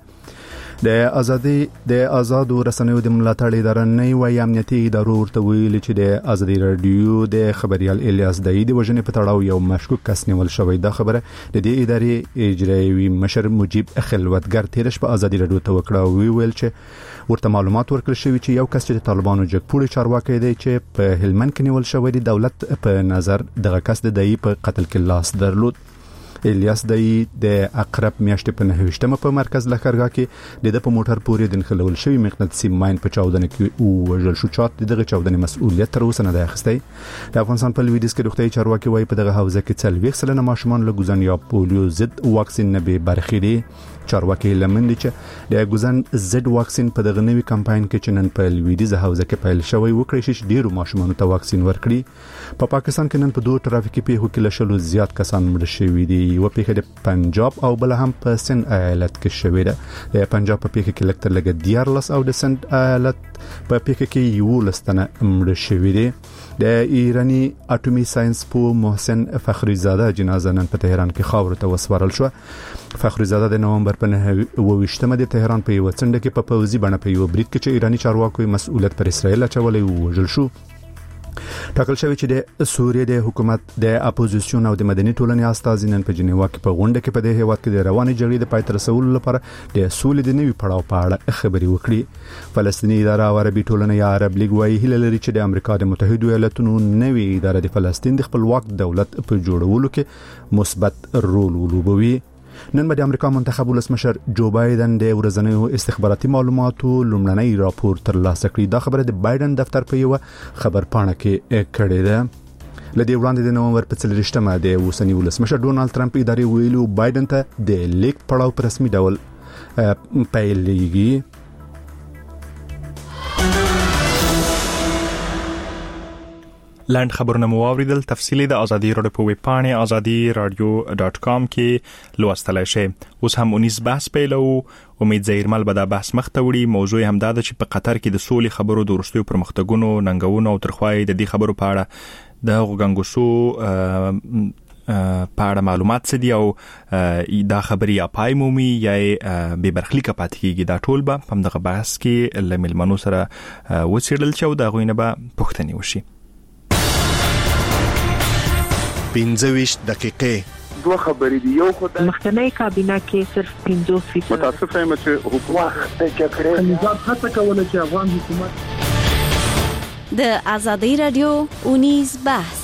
د آزادو رسنیو د ملاتړ اداره نه وایي امنیتي ادارو ورته ویلي چې د ازادي رادیو د خبريال الیاس دای د وژنې په تړاو یو مشکوک کس نیول شوی. دا خبره د دې ادارې اجرایي مشر مجيب خلوتګر تیرش په ازادي رادیو ته وکړه او ویل چې ورته معلومات ورکړل شوی چې یو کس چې طالبانو جګپوړي چارواکي دی چې په هلمند کې نیول شوی دی دولت په نظر دغه کس د دای په قتل کې لاس درلود. الیاس دای د اقرب میاشتې په 9 په مرکز لخرګه کې د په موټر پورې د نخلول شوی مغناطیسي ماین په چاودنه کې او وژل شو. چات دغه چاودنه مسؤلیت تر اوسه نه دی اخیستی. د افغانستان په لویدیځ کې روغتي چارواکي وایي په دغه حوزه کې 40 سلنه ماشومان له ګوزن یا پولیو ضد واکسین نه به برخې دي. چارواکي لمن دي چې د ګوزن ضد واکسین په دغه نوي کمپاین کې چې نن په لویدیځ حوزه کې پیل شوی وکړي چې ډیرو ماشومانو ته واکسین ورکړي. په پاکستان کې نن په 2 ټرافیکي پیښو کې لشلو زیات کسان مړ شوي دي. یو پیښه د پنجاب او بل هم په سند ایالت کې شوې ده. د پنجاب په پیښه کې لکتر لګ 14 او د سند ایالت په پیښه کې یو لستنه مړ شوي دي. د ایرانی اټومي ساينس پو محسن فخری زاده جنازه نن په تهران کې خاور ته وسپارل شو. فخری زاده د نومبر په 29 د تهران په یو څنډه کې په پوزي بڼه په یو بریټ کې چې ایرانی چارواکو مسؤلیت پر اسرائیل اچولې او وژل شو. ټاکل شوی چې د سوریې د حکومت د اپوزیشن او د مدني ټولنې استازین په جنیوا کې په غونډه کې په دې هیواد کې د رواني جګړې د پای ته رسولو لپاره د سولې د نوي پړاو په اړه خبري وکړي. فلسطیني اداره او عربي ټولنه یا عرب لیګ وايي هیله لري چې د امریکا د متحده ایالاتونو نوي اداره د فلسطین د خپلواک دولت په جوړولو کې مثبت رول ولوبوي. نن د امریکا منتخب ولسمشر جو بایدن د ورځنیو استخباراتي معلوماتو لومړنی راپور ترلاسه کړی. دا خبره د بایدن دفتر په یو خبر پاڼه کې کړې ده. لدې وړاندې د نومبر په 30 د اوسنی ولسمشر ډونالد ټرمپ ادارې ویلو بایدن ته د لیک پړاو په رسمي ډول پیلېږي. لاند خبرونه مو اوریدل. تفصیلی د ازادي رادیو په ویب پاڼه azadi.radio.com کې لوستلای شئ. اوس هم 19 بحث پیلو. امید زیرمل به دا بحث مخ ته وړي. موضوع هم دا ده چې په قطر کې د سولې خبرو د ورستیو پرمختګونو ننګونو او ترخوای د دې خبرو په اړه د غنګوسو په اړه معلومات څه دي او دا خبري یا پای مومي یا به برخلیک پاتې کیږي. دا ټول به په دغه بحث کې لملمنو سره وڅېړل شو. دا غوینه به پوښتنه وشي. 15 دقیقې دوه خبرې دي. یو خو د مخکنی کابینه کې صرف 50% متاسفه یم چې حکومت د جګړې نظام هڅه کوله چې افغان حکومت د ازادي رادیو 19 بحث.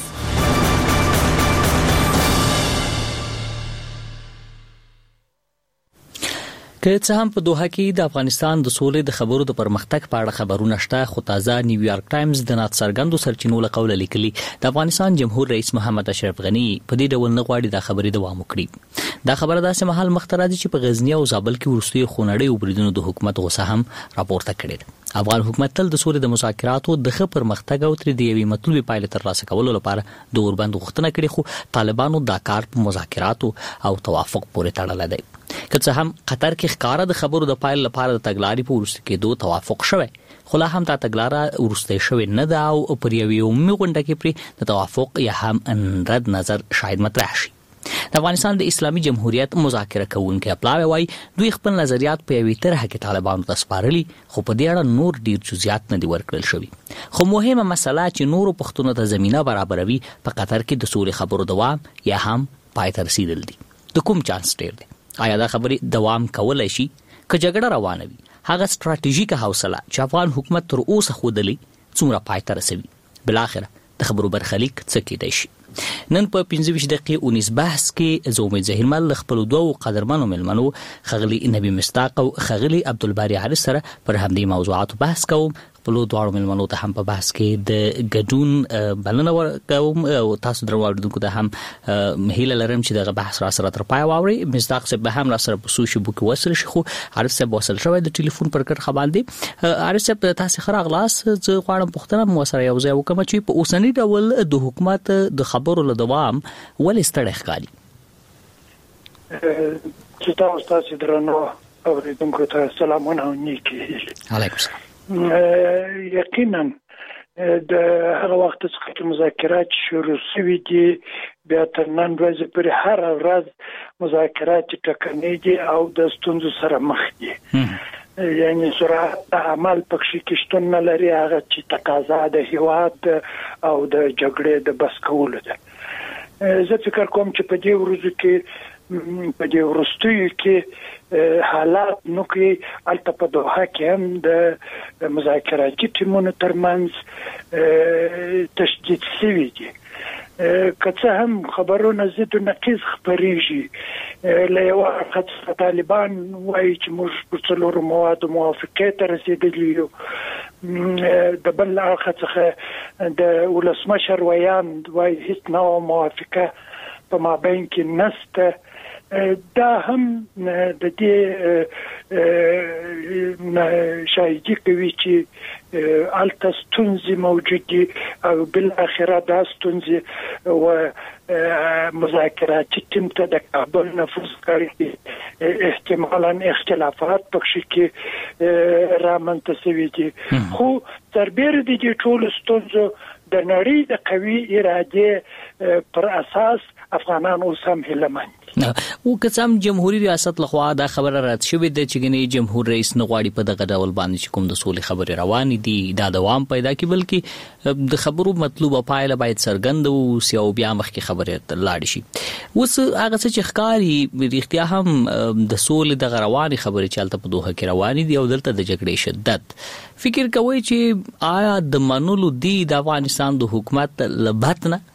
که څه هم په دوحه کې د افغانستان د سولې د خبرو د پرمختګ په اړه خبرونه شته، خو تازه نیویارک ټایمز د ناتڅرګندو سرچینو له قوله لیکلي د افغانستان جمهور رئیس محمد اشرف غنی په دې ډول نه غواړي د خبرې دوام وکړي. دا خبره داسې مهال مخته راځي چې په غزنی او زابل کې وروستي خونړۍ وبریدونو د حکومت غوسه هم راپورته کړې ده. افغان حکومت تل د سولې د مذاکراتو د ښه پرمختګ او تر دې یوې مطلوبې پایلې ترلاسه کولو لپاره د اوربند غوښتنه کړې، خو طالبانو دا کار په مذاکراتو او توافق پورې تړلی دی. که څه هم قطر کې ښکارا د خبرو د پایل لپاره د تګلارې په وروسته کېدو توافق شوی، خو لا هم دا تګلاره وروسته شوی نه ده او پر یوې عمومي غونډه کې پرې د توافق یا هم رد نظر شاید مطرح شي. د افغانستان د اسلامي جمهوریت مذاکره کوونکي پلاوی وایي دوی خپل نظریات په یوې طرحه کې طالبانو ته سپارلي، خو په دې اړه نور ډیر جزئیات نه دي ورکړل شوي. خو مهمه مسله چې نورو پښتنو ته زمينه برابروي په قطر کې د سولې خبرو دوام یا هم پای ته رسیدل دي. د کوم چانس ډیر دی؟ آیا دا خبرې دوام کولای شي؟ که جګړه روانه وي هغه ستراتیژیکه حوصله چې افغان حکومت تر اوسه ښودلې څومره پای ته رسوي؟ بلاخره د خبرو برخلیک څه کېدای شي؟ نن په 15 دقیقې 19 بحث کې زه امید ظهیرمل خپل دوه قدرمنو ملمنو خغلی نبی مصداق او خغلی عبدالباری حارث سره پر همدې موضوعات بحث کوم. خپل دوه ملمنو ته هم په بحث کې د ګډون بلنه ورکوم او تاسو درواړو ته هم هیله لرم چې دغه بحث را سره تر پای واوري. مصداق صاحب به هم را سره په سوشي بوک وصل شي، خو حارث صاحب وصل شوی د ټلیفون پر کټ خبر دی. حارث صاحب تاسو خره اغلاس زه غواړم پوښتنه مو سره یو ځای وکم چې په اوسنی ډول د حکومت د خبرو له دوام ولې ستړی ښکاري؟ چې تاسو درنو اوریدونکو ته سلامونه او نیکی. علیکم السلام. یقینا د هغه وخت څخه چې مذاکرات شروع شوي دي بیا تر نن ورځې پورې هر ورځ مذاکرات ټکنۍ دي او د ستونزو سره مخ دي. یعنی سرعت عمل پکې کې شتون نه لري، هغه چې تقاضا د هیواد او د جګړې د بس کولو ده. زه فکر کوم چې په دې ورځو کې په دې وروستیو کې حالات نو کې البته په دوحه کې هم د مذاکراتي ټیمونو ترمنځ تشدید شوی دی. که څه هم خبرونه زیات نقیض خبرېږي، له یو اړخه طالبان وایي چې موږ په څلورو موادو موافقې ته رسېدلي یو، د بل اړخه څخه د ولسمشر ویان وایي هیڅ نوع موافقه په مابین کې نشته. دا هم د دې شاهدي کوي چې الته ستونزې موجود دي او بل اخره دا ستونزې و مذاکراتي ټیم ته د کابل نفوذ کړی احتمالاً اختلافات پکې کې رامنځته شوي دي، خو تربیره دي چې ټول ستونزو د نړۍ د قوي اراده پر اساس افغانان اوس هم هیلهمند او که څم جمهوریت ریاست لخوا دا خبره رد شوې ده چې ګنې جمهور رئیس نه غواړي په دغه ډول باندې چې کوم د سولې خبرې روانې دي دا دوام پیدا کړي، بلکې د خبرو مطلوبه پایله باید څرګنده اوسي او بیا مخکې خبرې لاړ شي. اوس هغه څه چې ښکاري رښتیا هم د سولې دغه روانې خبرې چې هلته په دوحه کې روانې دي او دلته د جګړې شدت فکر کوي چې آیا د منلو دي د افغانستان د حکومت لبات نه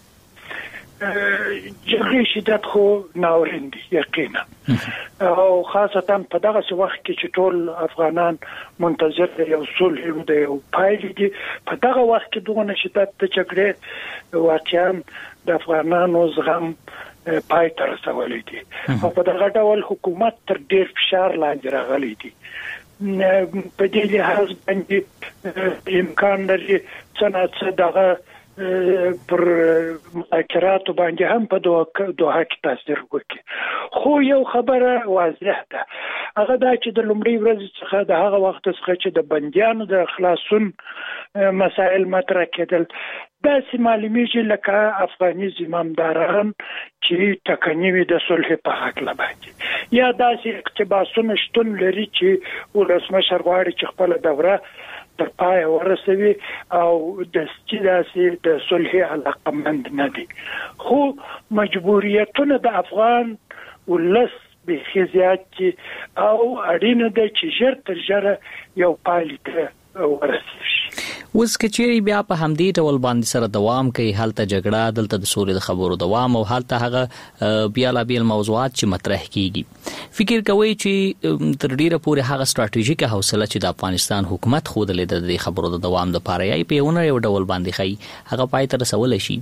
جګړې شدت خو ناورین دي یقینا، او خاصتا په دغه وخت کې چې ټول افغانان منتظر دي یو صلح او د یو پایلې دي. په دغه وخت کې دغه شدت د جګړې واقعا د افغانانو زغم پای ته رسولی دي او په دغه ډول حکومت تر ډیر فشار لاندې راغلی دي. په دې لحاظ باندې امکان لري چې دغه پر مذاکراتو باندې هم په دوحه کې تاثیر وکړي. خو یو خبره واضح ده، هغه دا چې د لومړۍ ورځې څخه د هغه وخت څخه چې د بندیانو د خلاصون مسائل مطرح کېدل داسې معلومیږي لکه افغاني زمامداران چې ټکنۍ وي د صلح په هکله باندې، یا داسې اقتباسونه شتون لري چې ولسمشر غواړي چې خپله دوره تر پای ورسوي او د استداسي د صلح علاقمند نه دي. خو مجبوریتونه د افغان ولس به خزيات او اړینه ده چې ژر تر ژره یو پایله ورسوي. اوس کچېری بیا په همدې ډول باندې سره دوام کوي، هلته جګړه، دلته د سولې د خبرو دوام، او هلته هغه بیا لا بیل موضوعات چې مطرح کیږي. فکر کوي چې تر ډیره پورې هغه ستراتیژیکه حوصله چې د افغانستان حکومت خوده لیدل د خبرو د دوام لپاره یې په یو ډول باندې خي هغه پای ته رسول شي.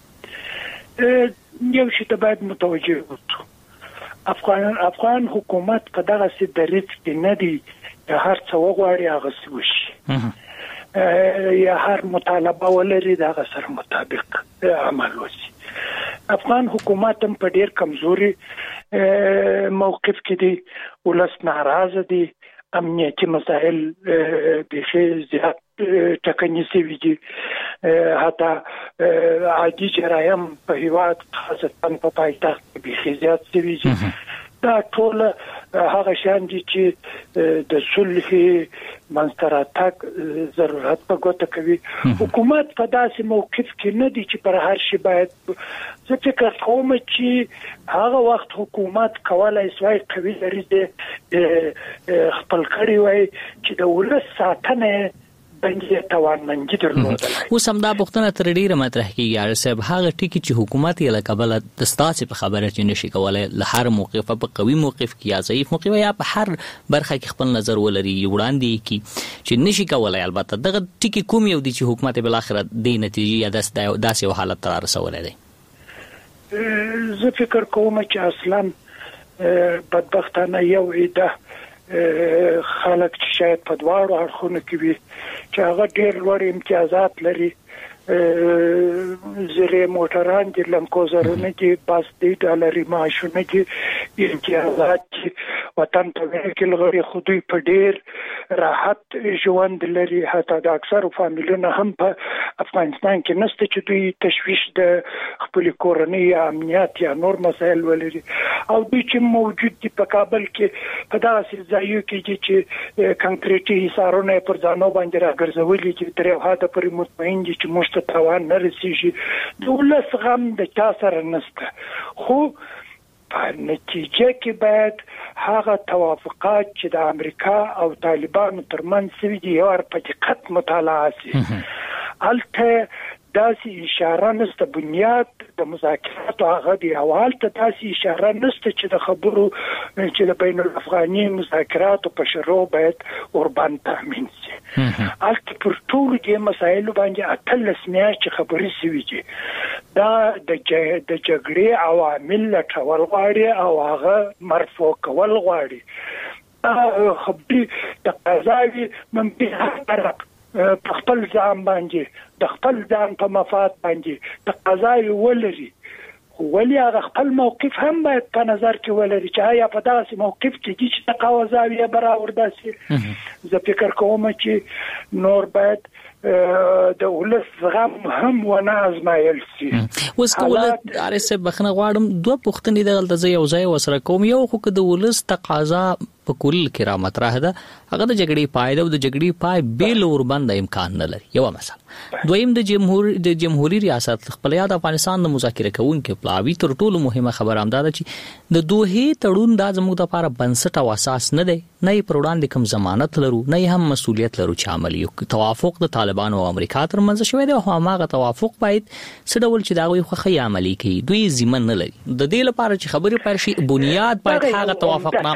یو شی ته باید متوجه اوسو، افغان حکومت په دغه سي دریځ کې نه دی هر څه وغواړي هغه څه وشي، یا هر مطالبه ولري دغه سره مطابق عمل وشي. افغان حکومت هم په ډیر کمزوري موقف کې دی، ولس ناراضه دي، امنیتي مسائل بخي زیات ټکني سوي دي، حتی عادي جرایم په هیواد خاصه په پایتخت بخي زیات سوي دي. دا ټول هغه شان دي چې د صلح منستراتک ضرورت په ګوته کوي. حکومت په داسې موقف کې نه دی چې پر هر شي باید، زه فکر کوم چې هغه وخت حکومت کولای شي قوي دریځ خپل کړی وای چې د ولس ساتنه بنګي توانمندي درلودل. اوس هم دا پوښتنه تر ډیره مطرح کیږي صاحب، هغه ټکی چې حکومت یې لکبل د ستاسو په خبره چې نشي کولای له هر موقف په قوي موقف کې یا ضعیف موقف یا په هر برخه کې خپل نظر ولري وړاندې کی چې نشي کولای. البته دغه ټکی کوم یو دي چې حکومت بل اخر د نتیجې یا داسې حالت تر رسولای دی؟ زه فکر کوم چې اصلا بدبختانه یو ایده خلک چې شاید په دواړو اړخونو کې وي چې هغه ډېر لوړ امتیازات لري، زیرې موټران دي، لمکوزرونه دي، بس دي، ډالري معاشونه دي، امتیازات دي، وطن ته وکیل غړي خو دوی په ډېر راحت ژوند لري. حتی د اکثرو فامیلونو هم په افغانستان کې نشته چې دوی تشویش د خپل کورنۍ یا امنیت یا نور مسایل ولري، او دوی چې موجود دي په کابل کې په داسې ځایو کې چې کنکریټي حصارونه پر ځانو باندې راګرځولي چې تر یو حده پورې مطمئن دي چې موږ ته تاوان نه رسیږي. د ولس غم د چا سره نشته، خو په نتیجه کې باید هغه توافقات چې د امریکا او طالبانو ترمنځ سوي دي یو په دقت مطالعه شي. البته داسې اشاره نشته، بنیاد د مذاکراتو هغه دی، او هلته داسې اشاره نشته چې د خبرو چې د بین الافغاني مذاکراتو په شروع باید اوربان تامین شي. هلته پر ټولو دې مسایلو باندې 18 میاشتې خبرې شوي دي. دا د جګړې عوامل لټول غواړي او هغه مرفوع کول غواړي. خبرې د قضاوي ممکن هر طرف په خپل ځان باندې د خپل ځان په مفاد باندې د قضاوي ولري، ولی هغه خپل موقف هم باید په نظر کې ولري چې آیا په داسې موقف کې دي چې تقاضاوي برابر داسي. زه فکر کوم چې نور باید د ولس غم هم ونه ازمایل شي. اوس کوله ارسه بخنه غواړم دوه پوښتنې دغلته زه یو ځای وسره کوم. یو خو د ولس تقاضا په کل کې را مطرح ده، هغه د جګړې پایده او د جګړې پای بیل اور باندې امکان نه لري، یو مثلا. دویم د جمهوریت ریاست خپل یاد افغانستان د مذاکره کوونکو پلاوی تر ټولو مهمه خبره هم ده چې د دوه تړون د زموږ لپاره بنسټ او اساس نه دی، نه یې پر وړاندې کوم ضمانت لرو، نه هم مسؤلیت لرو چې عملی توافق د طالبانو او امریکا ترمنځ شوی دی، خو هغه توافق باید څه ډول چې دا غوي خو عملی کوي، دوی ضمن نه لري. د دې لپاره چې خبرې پر شي بنیاد باید هغه توافق نه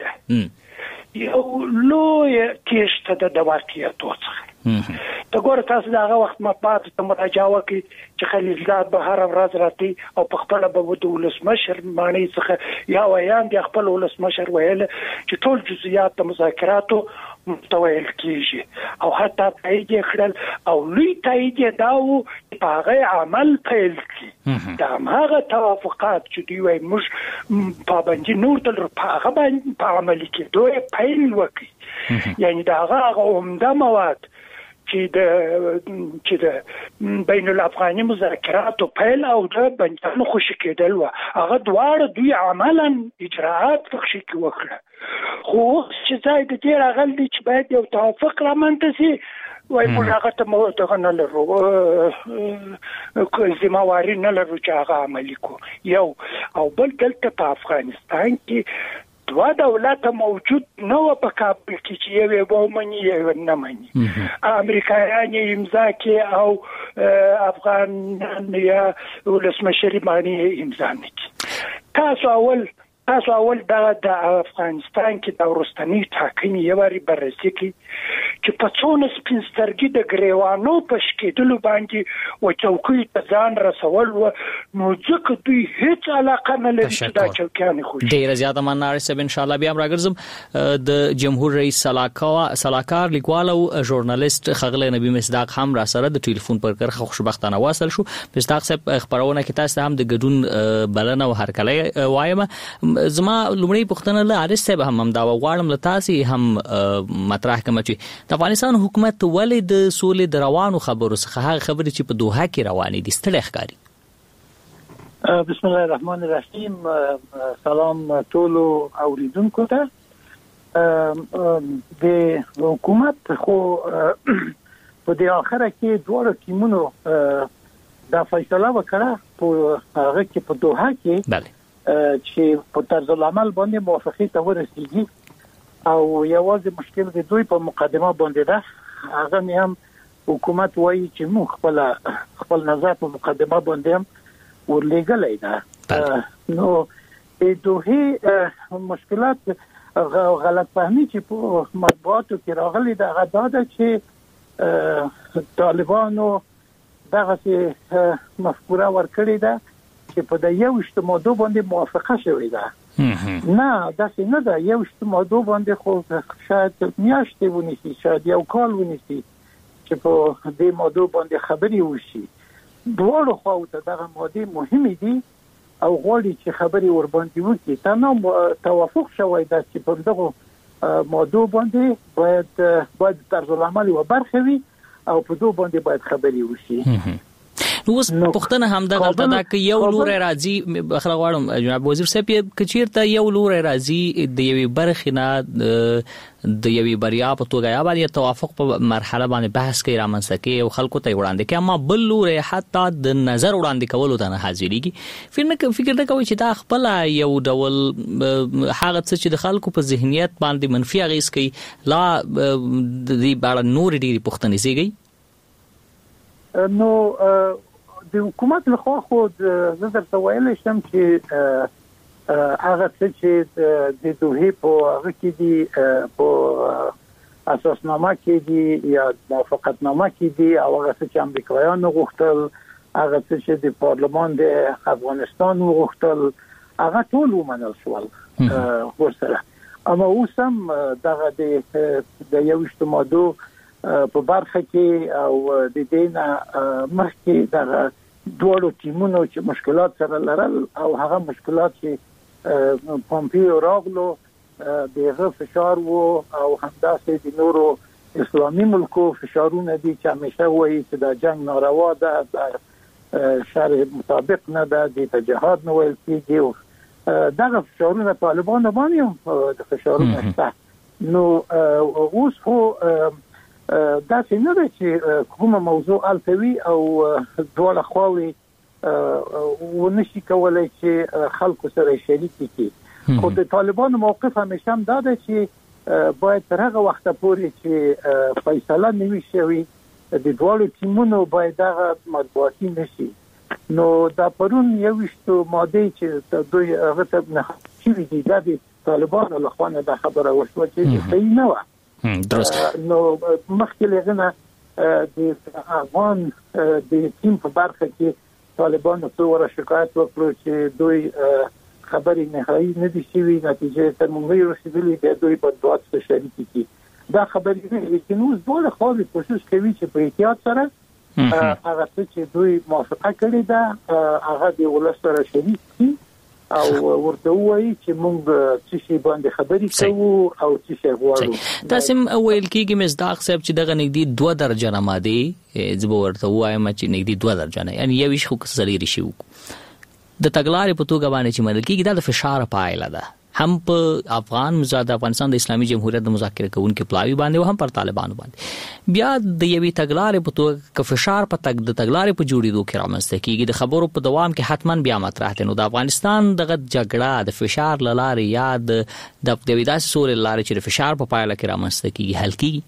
یو لوی کېشته د واقعیتو څخه. ته ګوره تاسو دغه وخت مطبوعات ته مراجعه وکړئ چې خلیلزاد به هر ورځ راځي او په خپل به د ولسمشر معنی څخه یا ویان د خپل ولسمشر ویل چې ټول جزئیات د مذاکراتو متویل کیږي او حتی تایید کړل او لوی تایید داو په هغه عمل پیل کی. دا هغه توافقات چې دی وای موږ پابندي نور تل په هغه باندې په عمل کې دوی پیل وکړي. یعنی دا هغه عمده مواد چې د بین الافغاني مذاکراتو پیل او د بنجانو خوشی کېدل و، هغه دواړه دوی عملاً اجراءات پکې وکړه. خو چې ځای د دې راغلی دی چې باید یو توافق رامنځته شي، وای موږ هغه ته دغه نه لرو، ذمہواري نه لرو چې هغه عملي کو. یو او بل دلته په افغانستان کې دوه دولت موجود نه و په کابل کې چې یو ومني یو نه مني امریکایان امضا کې او افغانان یا ولسمشر باندې امضا نه کوي تاسو اول د افغانستان کې د ورستنی ټاکنې یو لري بررسي کې چې په څونه سپینسترګي د ګریوانو په شکېدلو باندې او چوکۍ ته ځان رسول و نو ځکه دوی هیڅ علاقه نه لري چې دا چوکیانې خوشي ډیر زیاته مننه صاحب ان شاء الله بیا راګرځم د جمهور رئیس سلاکار لیکوال او ژورنالیست خغله نبی مصداق هم را سره د ټلیفون پر کرخه خوشبختانه واصل شو مصداق صاحب خبرونه کې تاسو هم د ګډون بلنه او هرکلی وایم زما لومړی پوښتنه له عارف صاحب هم دا وغواړم له تاسو هم مطرح کوم چې د افغانستان حکومت ولې د سولې د روانو خبرو څخه هغه خبرې چې په دوحه کې روانې دي ستړي ښکاري بسم الله الرحمن الرحیم سلام ټول اوریدونکو ته د حکومت خو په د اخره کې دوه ټیمونو دا فیصله وکړه په هغه کې په دوحه کې چې په طرز العمل باندې موافقه ته ورسیږي او یوازې مشکل د دوی په مقدمه باندې ده هغه هم حکومت وایي چې موږ خپل نظر په مقدمه باندې هم ورلېګلای ده نو د دوی مشکلات غلط فهمي چې په مطبوعاتو کې راغلي ده هغه ده چې طالبانو دغه مفکوره ورکړې ده چې په د یو اجتماعي باندې موافقه شوې ده نه دا څنګه ده یو اجتماعي باندې خو شاید میاشتې ونیسي شاید یو کال ونیسي چې په دې موضوع باندې خبري وشي دوه خو ته دغه ماده مهمه دي او غواړي چې خبري ور باندې وکړي تنه توافق شوی ده چې په دغه موضوع باندې باید طرز العمل و برخه وي او په دوه باندې باید خبري وشي اوس پښتنه هم د غلطه دا ک یو لور راځي بخره غواړم جناب وزیر صاحب کچیرته یو لور راځي د یوې برخې نه د یوې بریا په توګه یا باندې توافق په مرحله باندې بحث کوي رامنځته کوي او خلکو ته وړاندې کوي اما بل لور حتی د نظر وړاندې کولو ته نه حاضرېږي فکر نه کوي چې دا خپل یو ډول هغه څه چې د خلکو په ذهنیت باندې منفي اغیز کوي لا د دې باندې نور ډېری پښتنې زیږي نو د حکومت له خوا خو زه درته ویل شم چې هغه چې د دوه په هغه کې دي په اساسنامه کې دي یا موافقتنامه کې دي او هغه چې امریکایانو غوښتل هغه چې د پارلمان د افغانستان غوښتل هغه ټول ومنل شول ورسره اما اوس هم دغه د یو اجتماعي په برخه کې او د دینه مخکې دغه دوه ټیمونو چې مشکلات سره لرل او هغه مشکلات چې پامپیو راغلو دغه فشار وو او همداسې د نورو اسلامي ملکو فشارونه دي چې همیشه وایي چې دا جنگ ناروا ده شرع مطابق نه ده د جهاد نه ویل کېږي دغه فشارونه طالبان باندې د فشارونه شته نو اوس خو دا څنګه ده چې کومه موضوع التوي او دوه خواوي ونشي کولای چې خلکو سره شریک کړي خو د طالبانو موقف همیشه هم دا ده چې باید تر هغه وخت پورې چې فیصله نوي شي د دوه ټیمونو باید هغه مطبوعاتي نشي نو دا پرون یو شتو ماده چې دوی هغه ته نه چې دي د طالبانو له خوا نه د خبره وشو چې صحیح نه و درست نو مخکې لغنه د افغان د ټیم په برخه کې طالبانو ته ور شکایت وکړو چې دوی خبرې نهایی نه دي شوي نتیجه تر موږ رسیدلې د دوی په دوات شریک دي دا خبرې نه چې نو ټول خالي کوشش کوي چې په احتیاط سره هغه چې دوی موافقه کړې ده هغه د ولس سره شریک دي او ورته وایي چې موږ څه شي باندې خبرې کوو او څه شي غواړو تاسو ویل کېږي مصداق صاحب چې دغه نږدې 2 درجه ماده زه ورته وایم چې نږدې 2 درجه یعنی یو شي خو سلیری شي د تګلارې په توګه باندې چې منل کېږي دا د فشار پایله ده هم په افغان مزاد افغانستان د اسلامي جمهوریت د مذاکره کوونکو پلاوی باندې او هم پر طالبانو باندې بیا د یوې تګلارې په توګه فشار په تګلارې په جوړېدو کې رامنځته کیږي د خبرو په دوام کې حتما بیا مطرح دي. نو د افغانستان دغه جګړه د فشار لاره یا د داسې سولې لاره چې د فشار په پایله کې رامنځته کیږي حل کیږي؟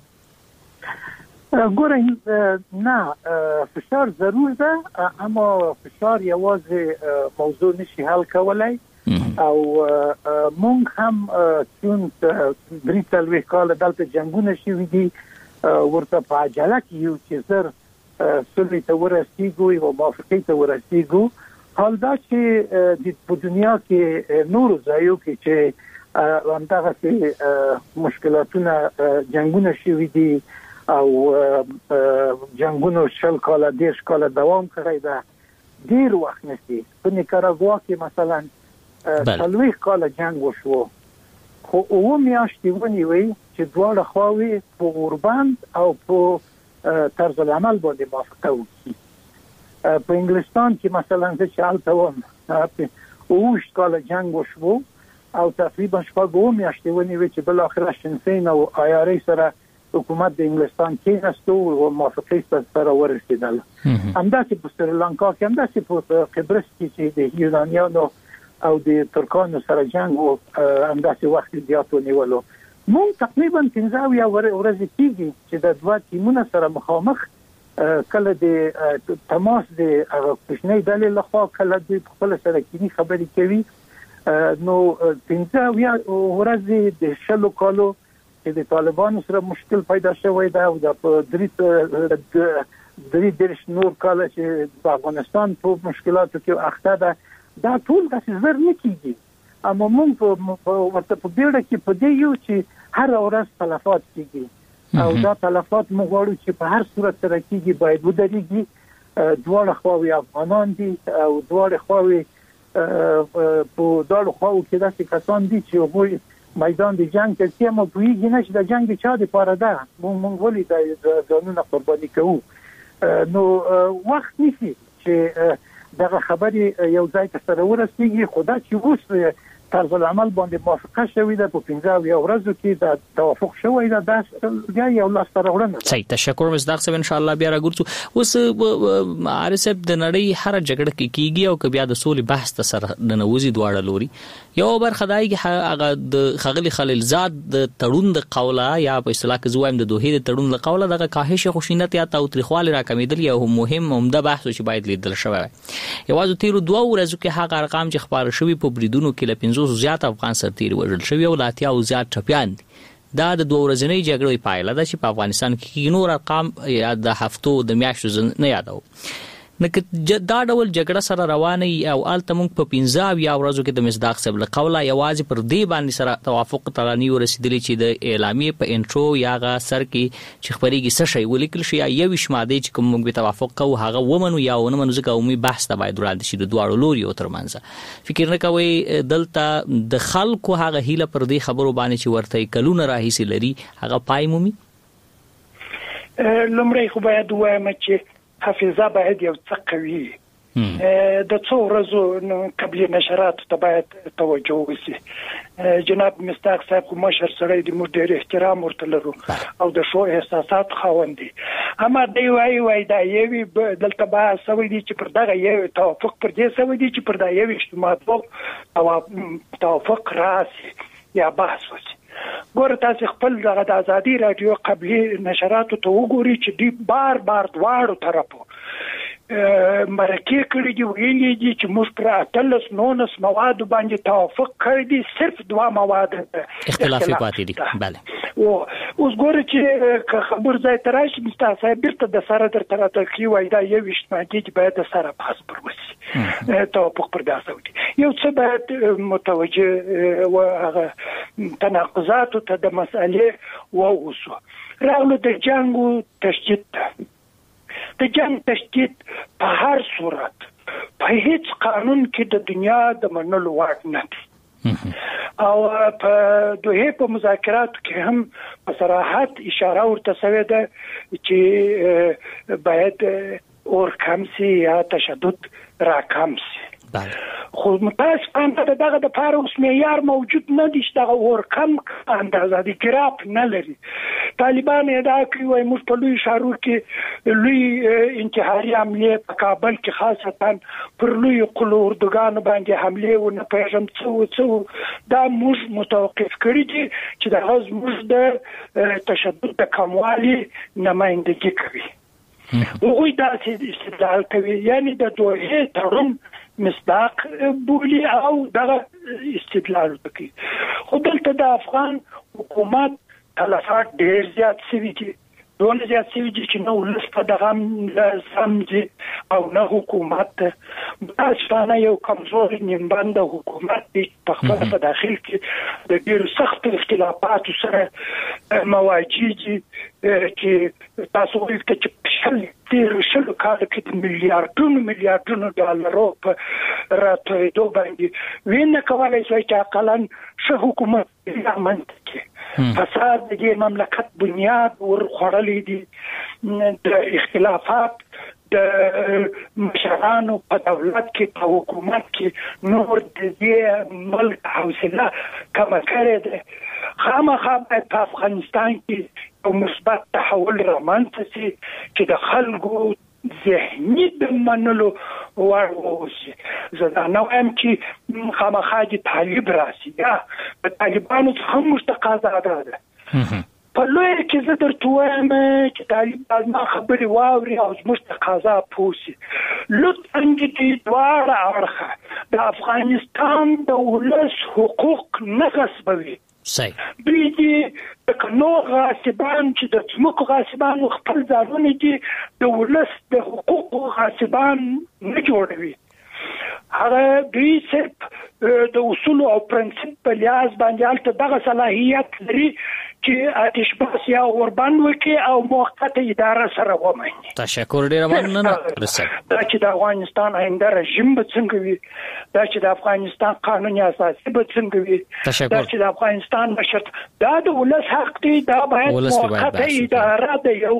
ګورئ نه فشار ضرور ده اما فشار یوازې موضوع نشي حل کولای او مونږ هم چون بریټل کال دلته جنگونه شوي دي ورته په عجله کې یو چې زر سولې ته ورسیږو او موافقې ته ورسیږو. حال دا چې په دنیا کې نور ځایو کې چې همدغه مشکلاتونه جنگونه شوي دي او جنگونو 40 کال 10 کال دوام کړی ده ډیر وخت نشي. په نیکاراګوا کې مثلا 40 کال جنگ وشو خو او میاشتې ونیوي چې دواړه خواوې په اوربند او په طرز العمل باندې موافقه وکړي. په انګلستان کې مثلا چې حالت و او 20 کال جنگ وشو او تقریبا شپږ میاشتې ونیوي چې بل اخر شنسین او آیاري سره حکومت د انګلستان کې نستو او موافقې سره ورسېدل. همداسې په سریلانکا کې همداسې په قبرس کې چې د یونانیانو او د ترکانو سره جنگ او همداسې وخت زیات ونیولو. مونږ تقریبا 15 ورځې کېږي چې د دوه ټیمونو سره مخامخ کله د تماس د کوچنۍ ډلې لخوا کله د خپل سره کینی خبرې کوي. نو 15 ورځې د شلو کالو چې د طالبانو سره مشکل پیدا شوی دا او د درې نور کال چې په افغانستان په مشکلاتو کې اخته ده دا ټول د زر نه کیږي. اما موږ ورته په بیړه کې په دې یو چې هر ورځ تلفات کیږي او دا تلفات موږ غواړو چې په هر صورت سره کیږي باید ودرېږي. دواړه خواوې افغانان دي او دواړه خواوې په دواړو خواو کې داسې کسان دي چې هغوی میدان د جنگ کې چې مو پوهیږي نه چې د جنگ چا د پاره ده مونږ ولې د ځانونه قرباني کوو. نو وخت نشي چې دغه خبرې یو ځای ته سره ورسیږي. خدا چې اوس طرز العمل باندې موافقه شوې ده په 15 ورځو کې د توافق شوې ده دا یو لاس سره وړاندې. صحیح تشکر مصداق صاحب ان شاء الله بیا راګورځو. اوس عارف د نړۍ هر جګړه کې کیږي او که بیا د سولې بحث ته سره د نوځي دواړه لوري یو برخه دای کې هغه د خغلی خلیلزاد د تړون د قوله یا په اصطلاح کې زوایم د دوه د تړون د قوله دغه کاهش خوشینت یا تاوتریخوالي راکمیدل یو مهم عمده بحث چې باید لیدل شوی. یوازې تیر 2 ورځو کې هغه ارقام چې خبر شوی په بریدونو کې ل 500 زیات افغان سرتیر وژل شوی او لاتیا او زیات ټپیان دي. دا د 2 ورځې جګړې پایله ده چې په افغانستان کې نور ارقام یا د هفتو د میاشتو نه یادو. نو دا ډول جګړه سره روانه او الته موږ په 15 ورځو کې د مصداق صاحب له قوله یوازې پر دې باندې سره توافق ترانی ورسېدلی چې د اعلامیه په انټرو یا غا سر کې چې خبرېږي څه شی ولیکل شي یا یو شماده چې کوم موږ به توافق کوو هغه ومنو یا ونه منو ځکه عمومي بحث ته باید وړاندې شي د دواړو لوري ترمنځ. فکر نه کوي دلته د خلکو هغه هیله پر دې خبرو باندې چې ورته کلونه راهیسي لري هغه پای مومي. لمړی خو باید وایم چې حافظه باید یو څه قوي د څو ورځو قبلي نشرات ته باید توجه وشي. جناب مصداق صاحب کوم مشر سره د مدیر احترام ورته لرو او د شو احساسات خواندي اما دی وای دا یوي دلته با سوي دي چې پر دغه یو توافق پر دې سوي دي چې پر دا یو اجتماعي او توافق راسي یا بحث وشي. ګوره تاسو خپل د ازادي رادیو قبلي نشراتو ته وګورئ چې دی بار دواړو طرفو مرکه کړی دی ویلي دي چې موږ پر 19 مواد باندې توافق کړی دي صرف 2 مواد اختلافي پاتې دي. بله اوس ګوره چې خبر ځای تراشي مستاسه بیرته د سره در طرفه کې وای دا یو اجتماعي چې باید د سره بحث پر وسی توافق پر داسه ودی یو څه باید متوجه او هغه تناقضات ته د مسالې و اوسو راغلو د جنگو تشدید د جنگ تشدید په هر صورت په هیڅ قانون کې د دنیا د منلو وړ نه دي او په دوه په مذاکراتو کې هم په صراحت اشاره ورته شوې ده چې باید اور کم سي یا تشدد را کم سي. خو متاسفانه دغه د پاره اوس معیار موجود نه دي چې دغه ورکم اندازه د ګراف نه لري. طالبان ادعا کوي وای موږ په لوی ښارونو کې لوی انتحاري حمله په کابل کې خاصتا پر لوی قلو اردوګانو باندې حمله و نه پېژم څو دا موږ متوقف کړی دي چې د غز موږ د تشدد د کموالي نمائندګي کوي. وګوي دا چې استدلال کوي یعنی د دوه تړون مصداق بولی او دغه استدلال وکړي. خو دلته د افغان حکومت تلفات ډیر زیات شوي دي، دونه زیات شوي دي چې نه ولس په دغه سمځي او نه حکومت. متاسفانه یو کمزوري نیمبنده حکومت دی په خپل په داخل کې د ډیرو سخت اختلافاتو سره مواجه دي چې تاسو وایي چې شلو کال کې د میلیارډونو ډالرو په راتوېدو باندې وینه کولای شي چې اقلن ښه حکومت رامنځته کړي. فساد د مملکت بنیاد ورخوړلې دي، د اختلافات د مشرانو په دولت کې په حکومت کې نور د دې ملک حوصله کمه کړې ده. خامخا باید په افغانستان کې یو مثبت تحول رامنځته شي چې د خلکو ذهني د منلو وړ واوسي. زه دا نه وایم چې خامخا د طالب راسي، یا د طالبانو څخه موږ تقاضا ده. په لوی کې زه درته وایم چې طالب زما خبرې واوري او زموږ تقاضا پوسي. لطفا دې دواړه اړخه د افغانستان د ولس حقوق نه غصبوي. دوی دي د نور غاصبان چې د ځمکو غاصبان خپل ځانونه دي د ولس د حقوقو غاصبان نه جوړوي. هغه دوی صرف د اصول او پرنسپ په لحاظ باندې هلته دغه صلاحیت لري چې آتش بس یا اوربند وکړي او موقته اداره سره ومني. تشکر ډیر مننه رسل. دا چې د افغانستان آینده رژیم به څنګه وي، دا چې د افغانستان قانوني اساسي به څنګه وي، دا چې د افغانستان بشرط دا د ولس حق دی. دا باید موقته اداره د یو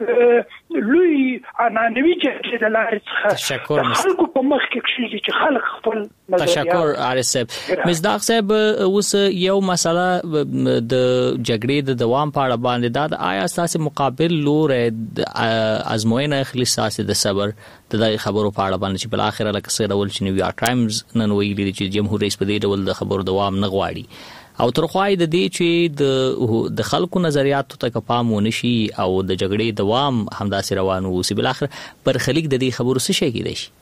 لوی عنعنوي جرګې د لارې څخه د خلکو په مخ کې کښېږي چې خلک خپل نظریات. تشکر عارف صاحب. مصداق صاحب اوس یو مسله د جګړې د دوام په اړه باندې دا آیا اساسي مقابل لور ازموینه اخلي اساسي د صبر د خبرو په اړه باندې چې بل اخر لکه څه ډول چې نیویارک ټایمز نن ویلي چې جمهور رئیس په دې ډول د خبرو دوام نه غواړي او ترخوای د دې چې د خلکو نظریاتو ته پام ونشي او د جګړې دوام همداسې روان وي. بل اخر پر خلیق د دې خبرو څه شي کېدای شي؟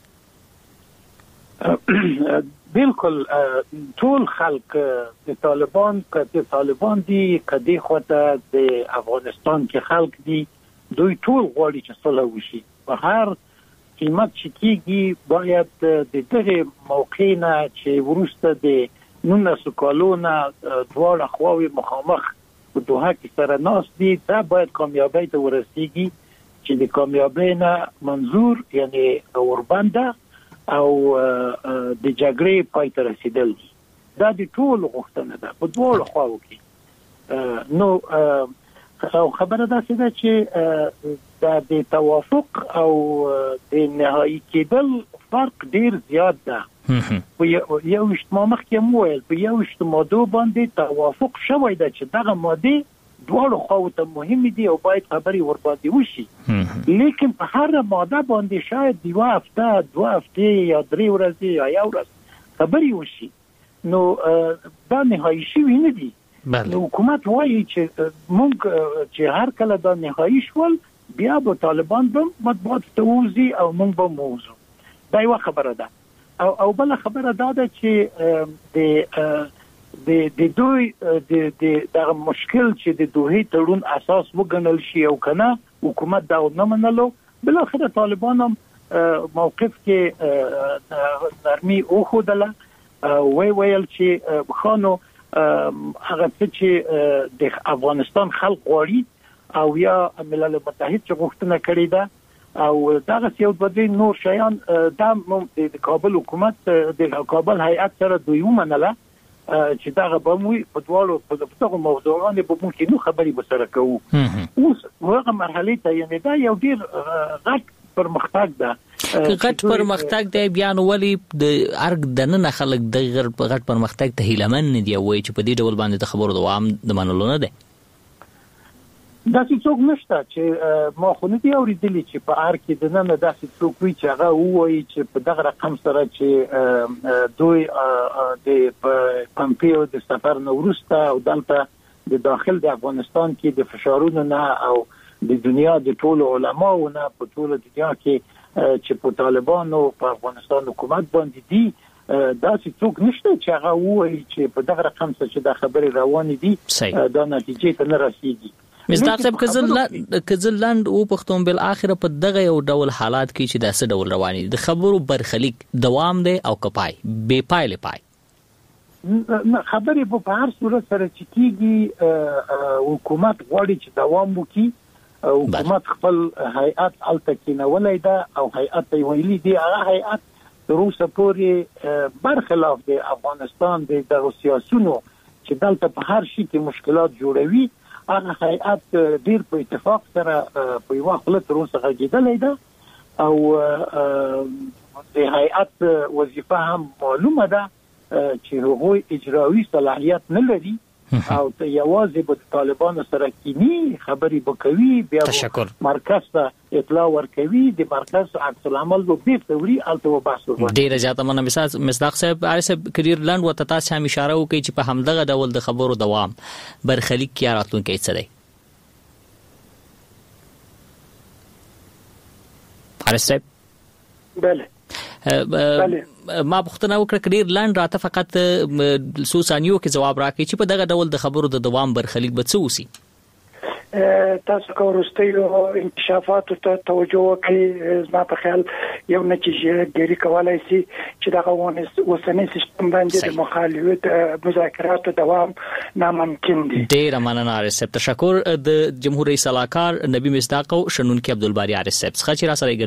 بالکل ټول خلک د طالبان دي کدي خواته د افغانستان کې خلک دي، دوی ټول غواړي چې صلح وشي. په هر قیمت چې کېږي باید د دغه موقع نه چې ورسته د 19 کالونه دواړه خواوې مخامخ په دوحه کې سره ناست دي، دا باید کامیابی ته ورسیږي چې د کامیابی نه منظور یعنی اوربنده او د جګړې پای ته رسیدل دي. دا د ټول غوښتنه ده په دواړو خواو کې. نو خبره ده چې دا د توافق او د نهایی کېدل فرق ډیر زیات ده. په یو اجتماع مخکې مویل په یو اجتماع باندې توافق شوی ده چې دغه ماده دواړو خواو ته مهم دي او باید خبرې ورباندې وشي. لیکن په هر ماده باندې شاید یو هفته 2 هفتې یا 3 ورځې یا یو ورځ خبرې وشي. نو دا نهایی شوی نه دي. نو حکومت وایي چې موږ چې هر کله دا نهایی شول بیا به طالبان به مطبوعات ته ووځي او موږ به موضوع. دا یو خبره ده. او بل خبره ده چې د دوی د مشکل چې د دوه تړون اساس وګڼل شي او کنه حکومت دا نه منلو، بل اخر طالبان هم موقف کې نرمي او خودله ویل چې خانو هغه چې د افغانستان خلق غواړي او یا ملل متحد چې غوښتنه کړې ده او دغه یو بدوی نور شیان د کابل حکومت د کابل هیئت سره دوی ومنله چې دغه به موږ په دواړو په دغه موضوعانو به ممکن نو خبرې وسره کوو. اوس هغه مرحله ته یعنی دا یو ډیر غټ پرمختګ ده. غټ پرمختګ دی بیا نو ولي د ارګ دنه خلک د غټ پرمختګ ته هیلمن نه دی وای چې په دې ډول باندې د خبرو دوام د منلو نه دی. داسې څوک نشته چې ما خو نه دی اوریدلی چې په ار کې د نن داسې څوک وي چې هغه وایي چې په دغه رقم سره چې دوی د پمپیو د سفر نو وروسته او دلته د داخل د افغانستان کې د فشارونو نه او د دنیا د ټولو علماو نه په ټولو دنیا کې چې په طالبانو په افغانستان حکومت باندې دي داسې څوک نشته چې هغه وایي چې په دغه رقم سره چې د خبرې روانې دي دا نتیجې ته نه رسیږي. مصداق صاحب کزلند او پښتون بل اخر په دغه یو ډول حالات کې چې داسې ډول رواني د خبرو برخلیک دوام دی او کپای بے پایله پای خبرې په هر صورت سره چې کیږي حکومت غواړي چې دوام وکړي حکومت خپل هیئات التکینولای دا او هیئات ویلي دی هغه هیئات روسه پورې برخلاف د افغانستان د سیاسيونو چې دلته په هر شي کې مشکلات جوړوي هغه هیئات ډیر په اتفاق سره په یو خپل تر اوسه غږیدلې ده او د هیئات وظیفه هم معلومه ده چې هغوی اجرایی صلاحیت نه لري او ته یوازې به طالبان سره کینی خبرې وکوي بیا مرکز ته اطلاع ورکوي د مرکز عکس العمل به بیرته الته بحث وکړي. ډیر زیاته منه مصداق صاحب عارف کریر لاند و تاسو هم اشاره وکړي چې په همدغه ډول د خبرو دوام برخلیک کې راتلونکي څه دی. عارف صاحب بله ما پوښتنه وکړه کډیر لاند راته فقط سو ثانیو کې جواب راکړي چې په دغه ډول د خبرو د دوام برخلیک به څه وسی. تاسو کومستیو انکشافات ته توجه وکړي زما په خیال یو نتیجه ګری کولای شي چې دا اوسنی سیستم باندې د مخالفت مذاکرات دوام ناممکن دي. ډیر مننه عارف تشکر د جمهور رئیس سلاکار نبی مصداق او شنونکي عبدالباری عارف صاحب څخه چې را سره